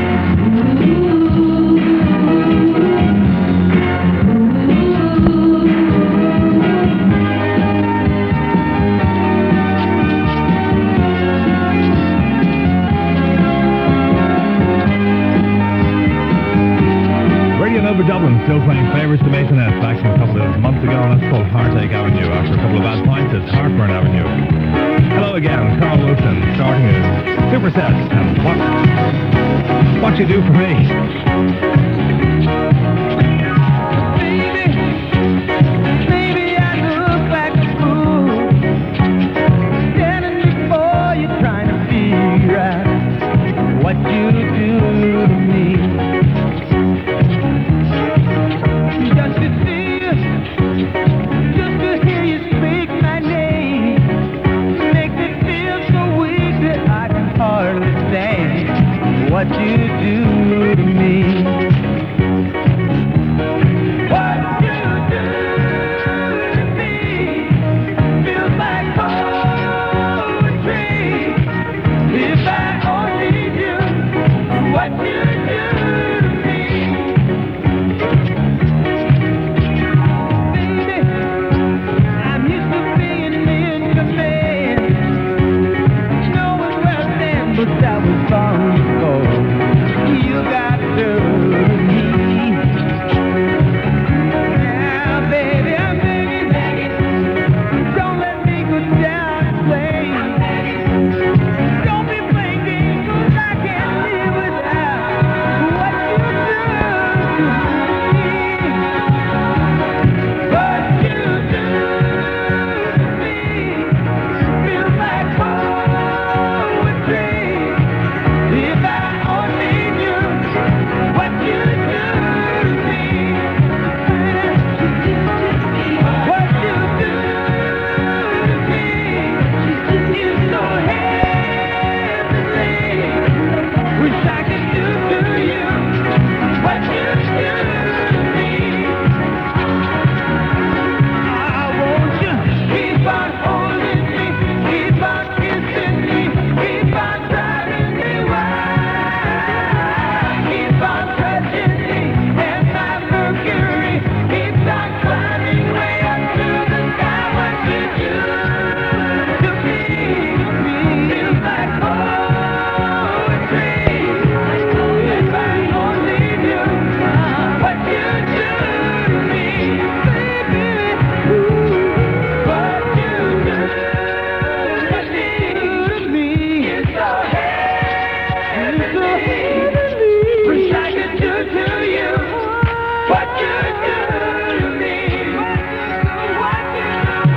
Radio Nova Dublin still playing favourites to Masonette back from a couple of months ago, and that's called Heartache Avenue. After a couple of bad pints, it's Heartburn Avenue. Hello again, Carl Wilson, starting his supersets and what, what you do for me. Maybe I look like a fool, standing before you trying to figure out what you do to me. Just to see you, just to hear you speak my name, makes me feel so weak that I can hardly stand what you do to me. do to me. Yeah, baby, I'm begging, begging. Don't let me go down this way. Don't be playing games, 'cause I can't live without what you do to me. What you do to me feels like poetry. If I only knew what you do to me, what you do to me is so heavenly. Wish I could do to you what you do to me. I want you keep on holding me, keep on kissing me, keep on driving me wild, keep on touching me, and my Mercury keeps on climbing way up to the sky. What you do to me feels like poetry. If I only knew what you do to me, baby, what you do to me is so heavenly. Wish I could do to you what you do to me. What you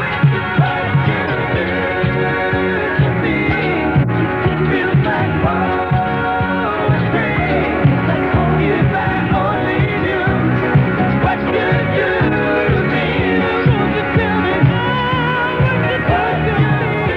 do to me feels like poetry. If I only knew what you do to me, won't you tell me what you do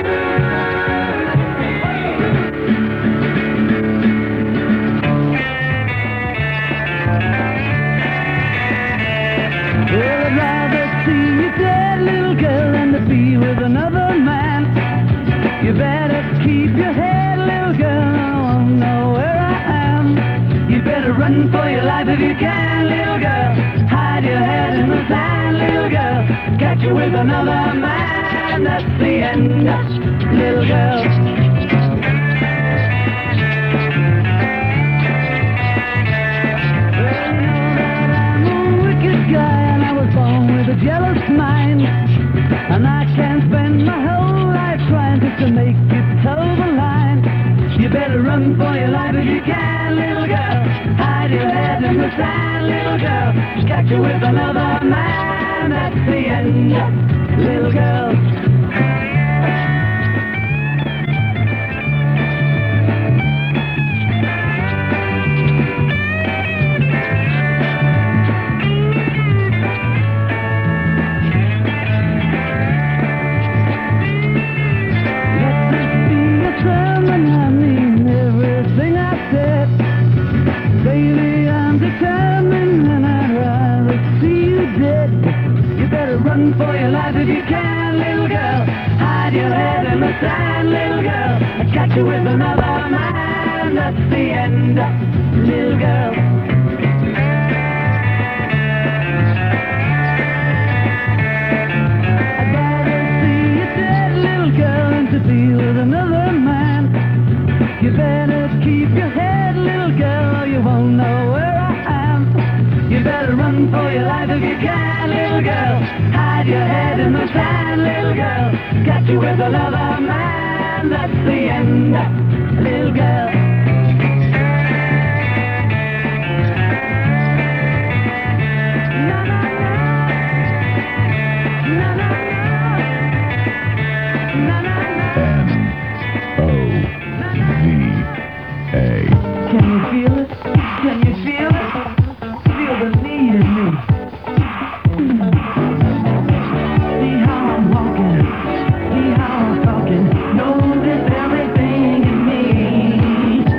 Well, I'd rather see you dead, little girl, than to be with another man. You better keep your head, little girl, I won't know where I am. You better run for your life if you can, little girl. Hide your head in the sand, little girl. Catch you with another man, that's the end, little girl. Guy, and I was born with a jealous mind, and I can't spend my whole life trying just to make it toe the line. You better run for your life if you can, little girl. Hide your head in the sand, little girl. Catch you with another man, that's the end, little girl. Sermon, I mean everything I said. Baby, I'm determined, and I'd rather see you dead. You better run for your life if you can, little girl. Hide your head in the sand, little girl. I'll catch you with another man, that's the end, little girl. I'd rather see you dead, little girl, than to be with another man. You better keep your head, little girl, or you won't know where I am. You better run for your life if you can, little girl. Hide your head in the sand, little girl. Catch you with another man, that's the end, little girl. Can you feel it? Can you feel it? Feel the need in me. See how I'm walking, see how I'm talking. Notice everything in me.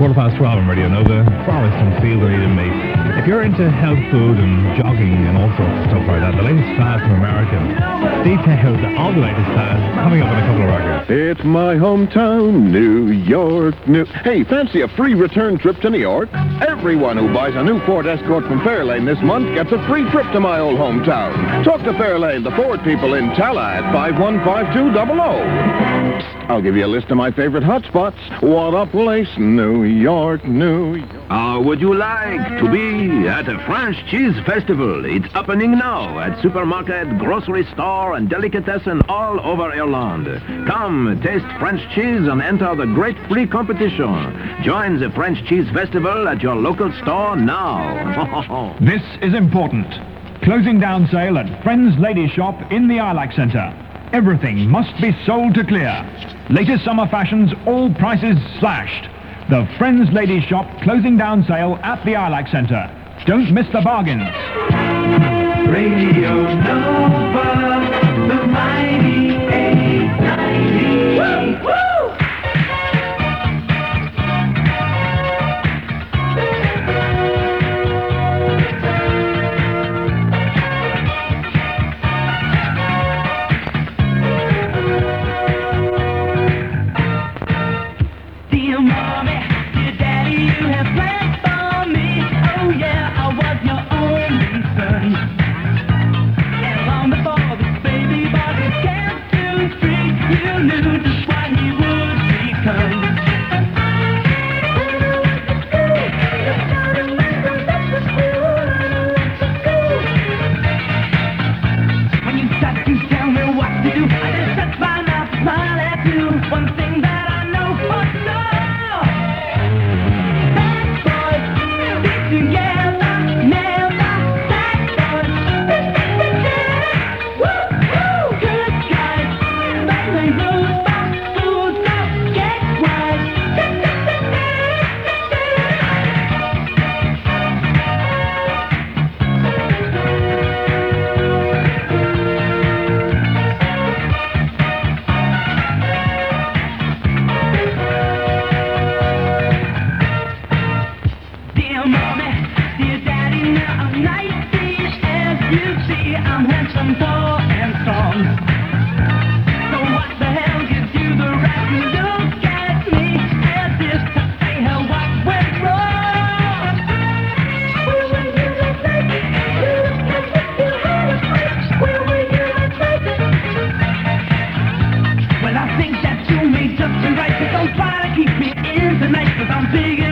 quarter past twelve on Radio Nova. Forest and Field are eating meat. If you're into health food and jogging and all sorts of stuff like that, the latest fad from America details all the latest fads coming up in a couple of records. It's my hometown, New York, New... Hey, fancy a free return trip to New York? Everyone who buys a new Ford Escort from Fairlane this month gets a free trip to my old hometown. Talk to Fairlane, the Ford people in Tala at five one five two zero zero. I'll give you a list of my favorite hotspots. What a place, New York, New York. How would you like to be at a French Cheese Festival? It's happening now at supermarket, grocery store, and delicatessen all over Ireland. Come, taste French cheese and enter the great free competition. Join the French Cheese Festival at your local store now. This is important. Closing down sale at Friends Ladies Shop in the Ilac Centre. Everything must be sold to clear. Latest summer fashions, all prices slashed. The Friends Ladies Shop closing down sale at the Ilac Centre. Don't miss the bargains. Radio Nova, the mighty eight ninety. Woo, woo! Dear mommy, dear daddy, you have plans for me. Oh yeah, I was your only son. And long before this baby boy could count to three, you knew just what he would become. When you start to tell me what to do, I just touch my mouth, smile at you. One thing that I know for sure. Dear mommy, dear daddy, now I'm nineteen, as you see, I'm handsome, tall, and strong. So what the hell gives you the right to look at me as if to say, hell, what went wrong? Where were you last night? You looked as if you had a fight. Where were you last night? Well, I think that you made just right, but don't try to keep me in tonight, 'cause I'm big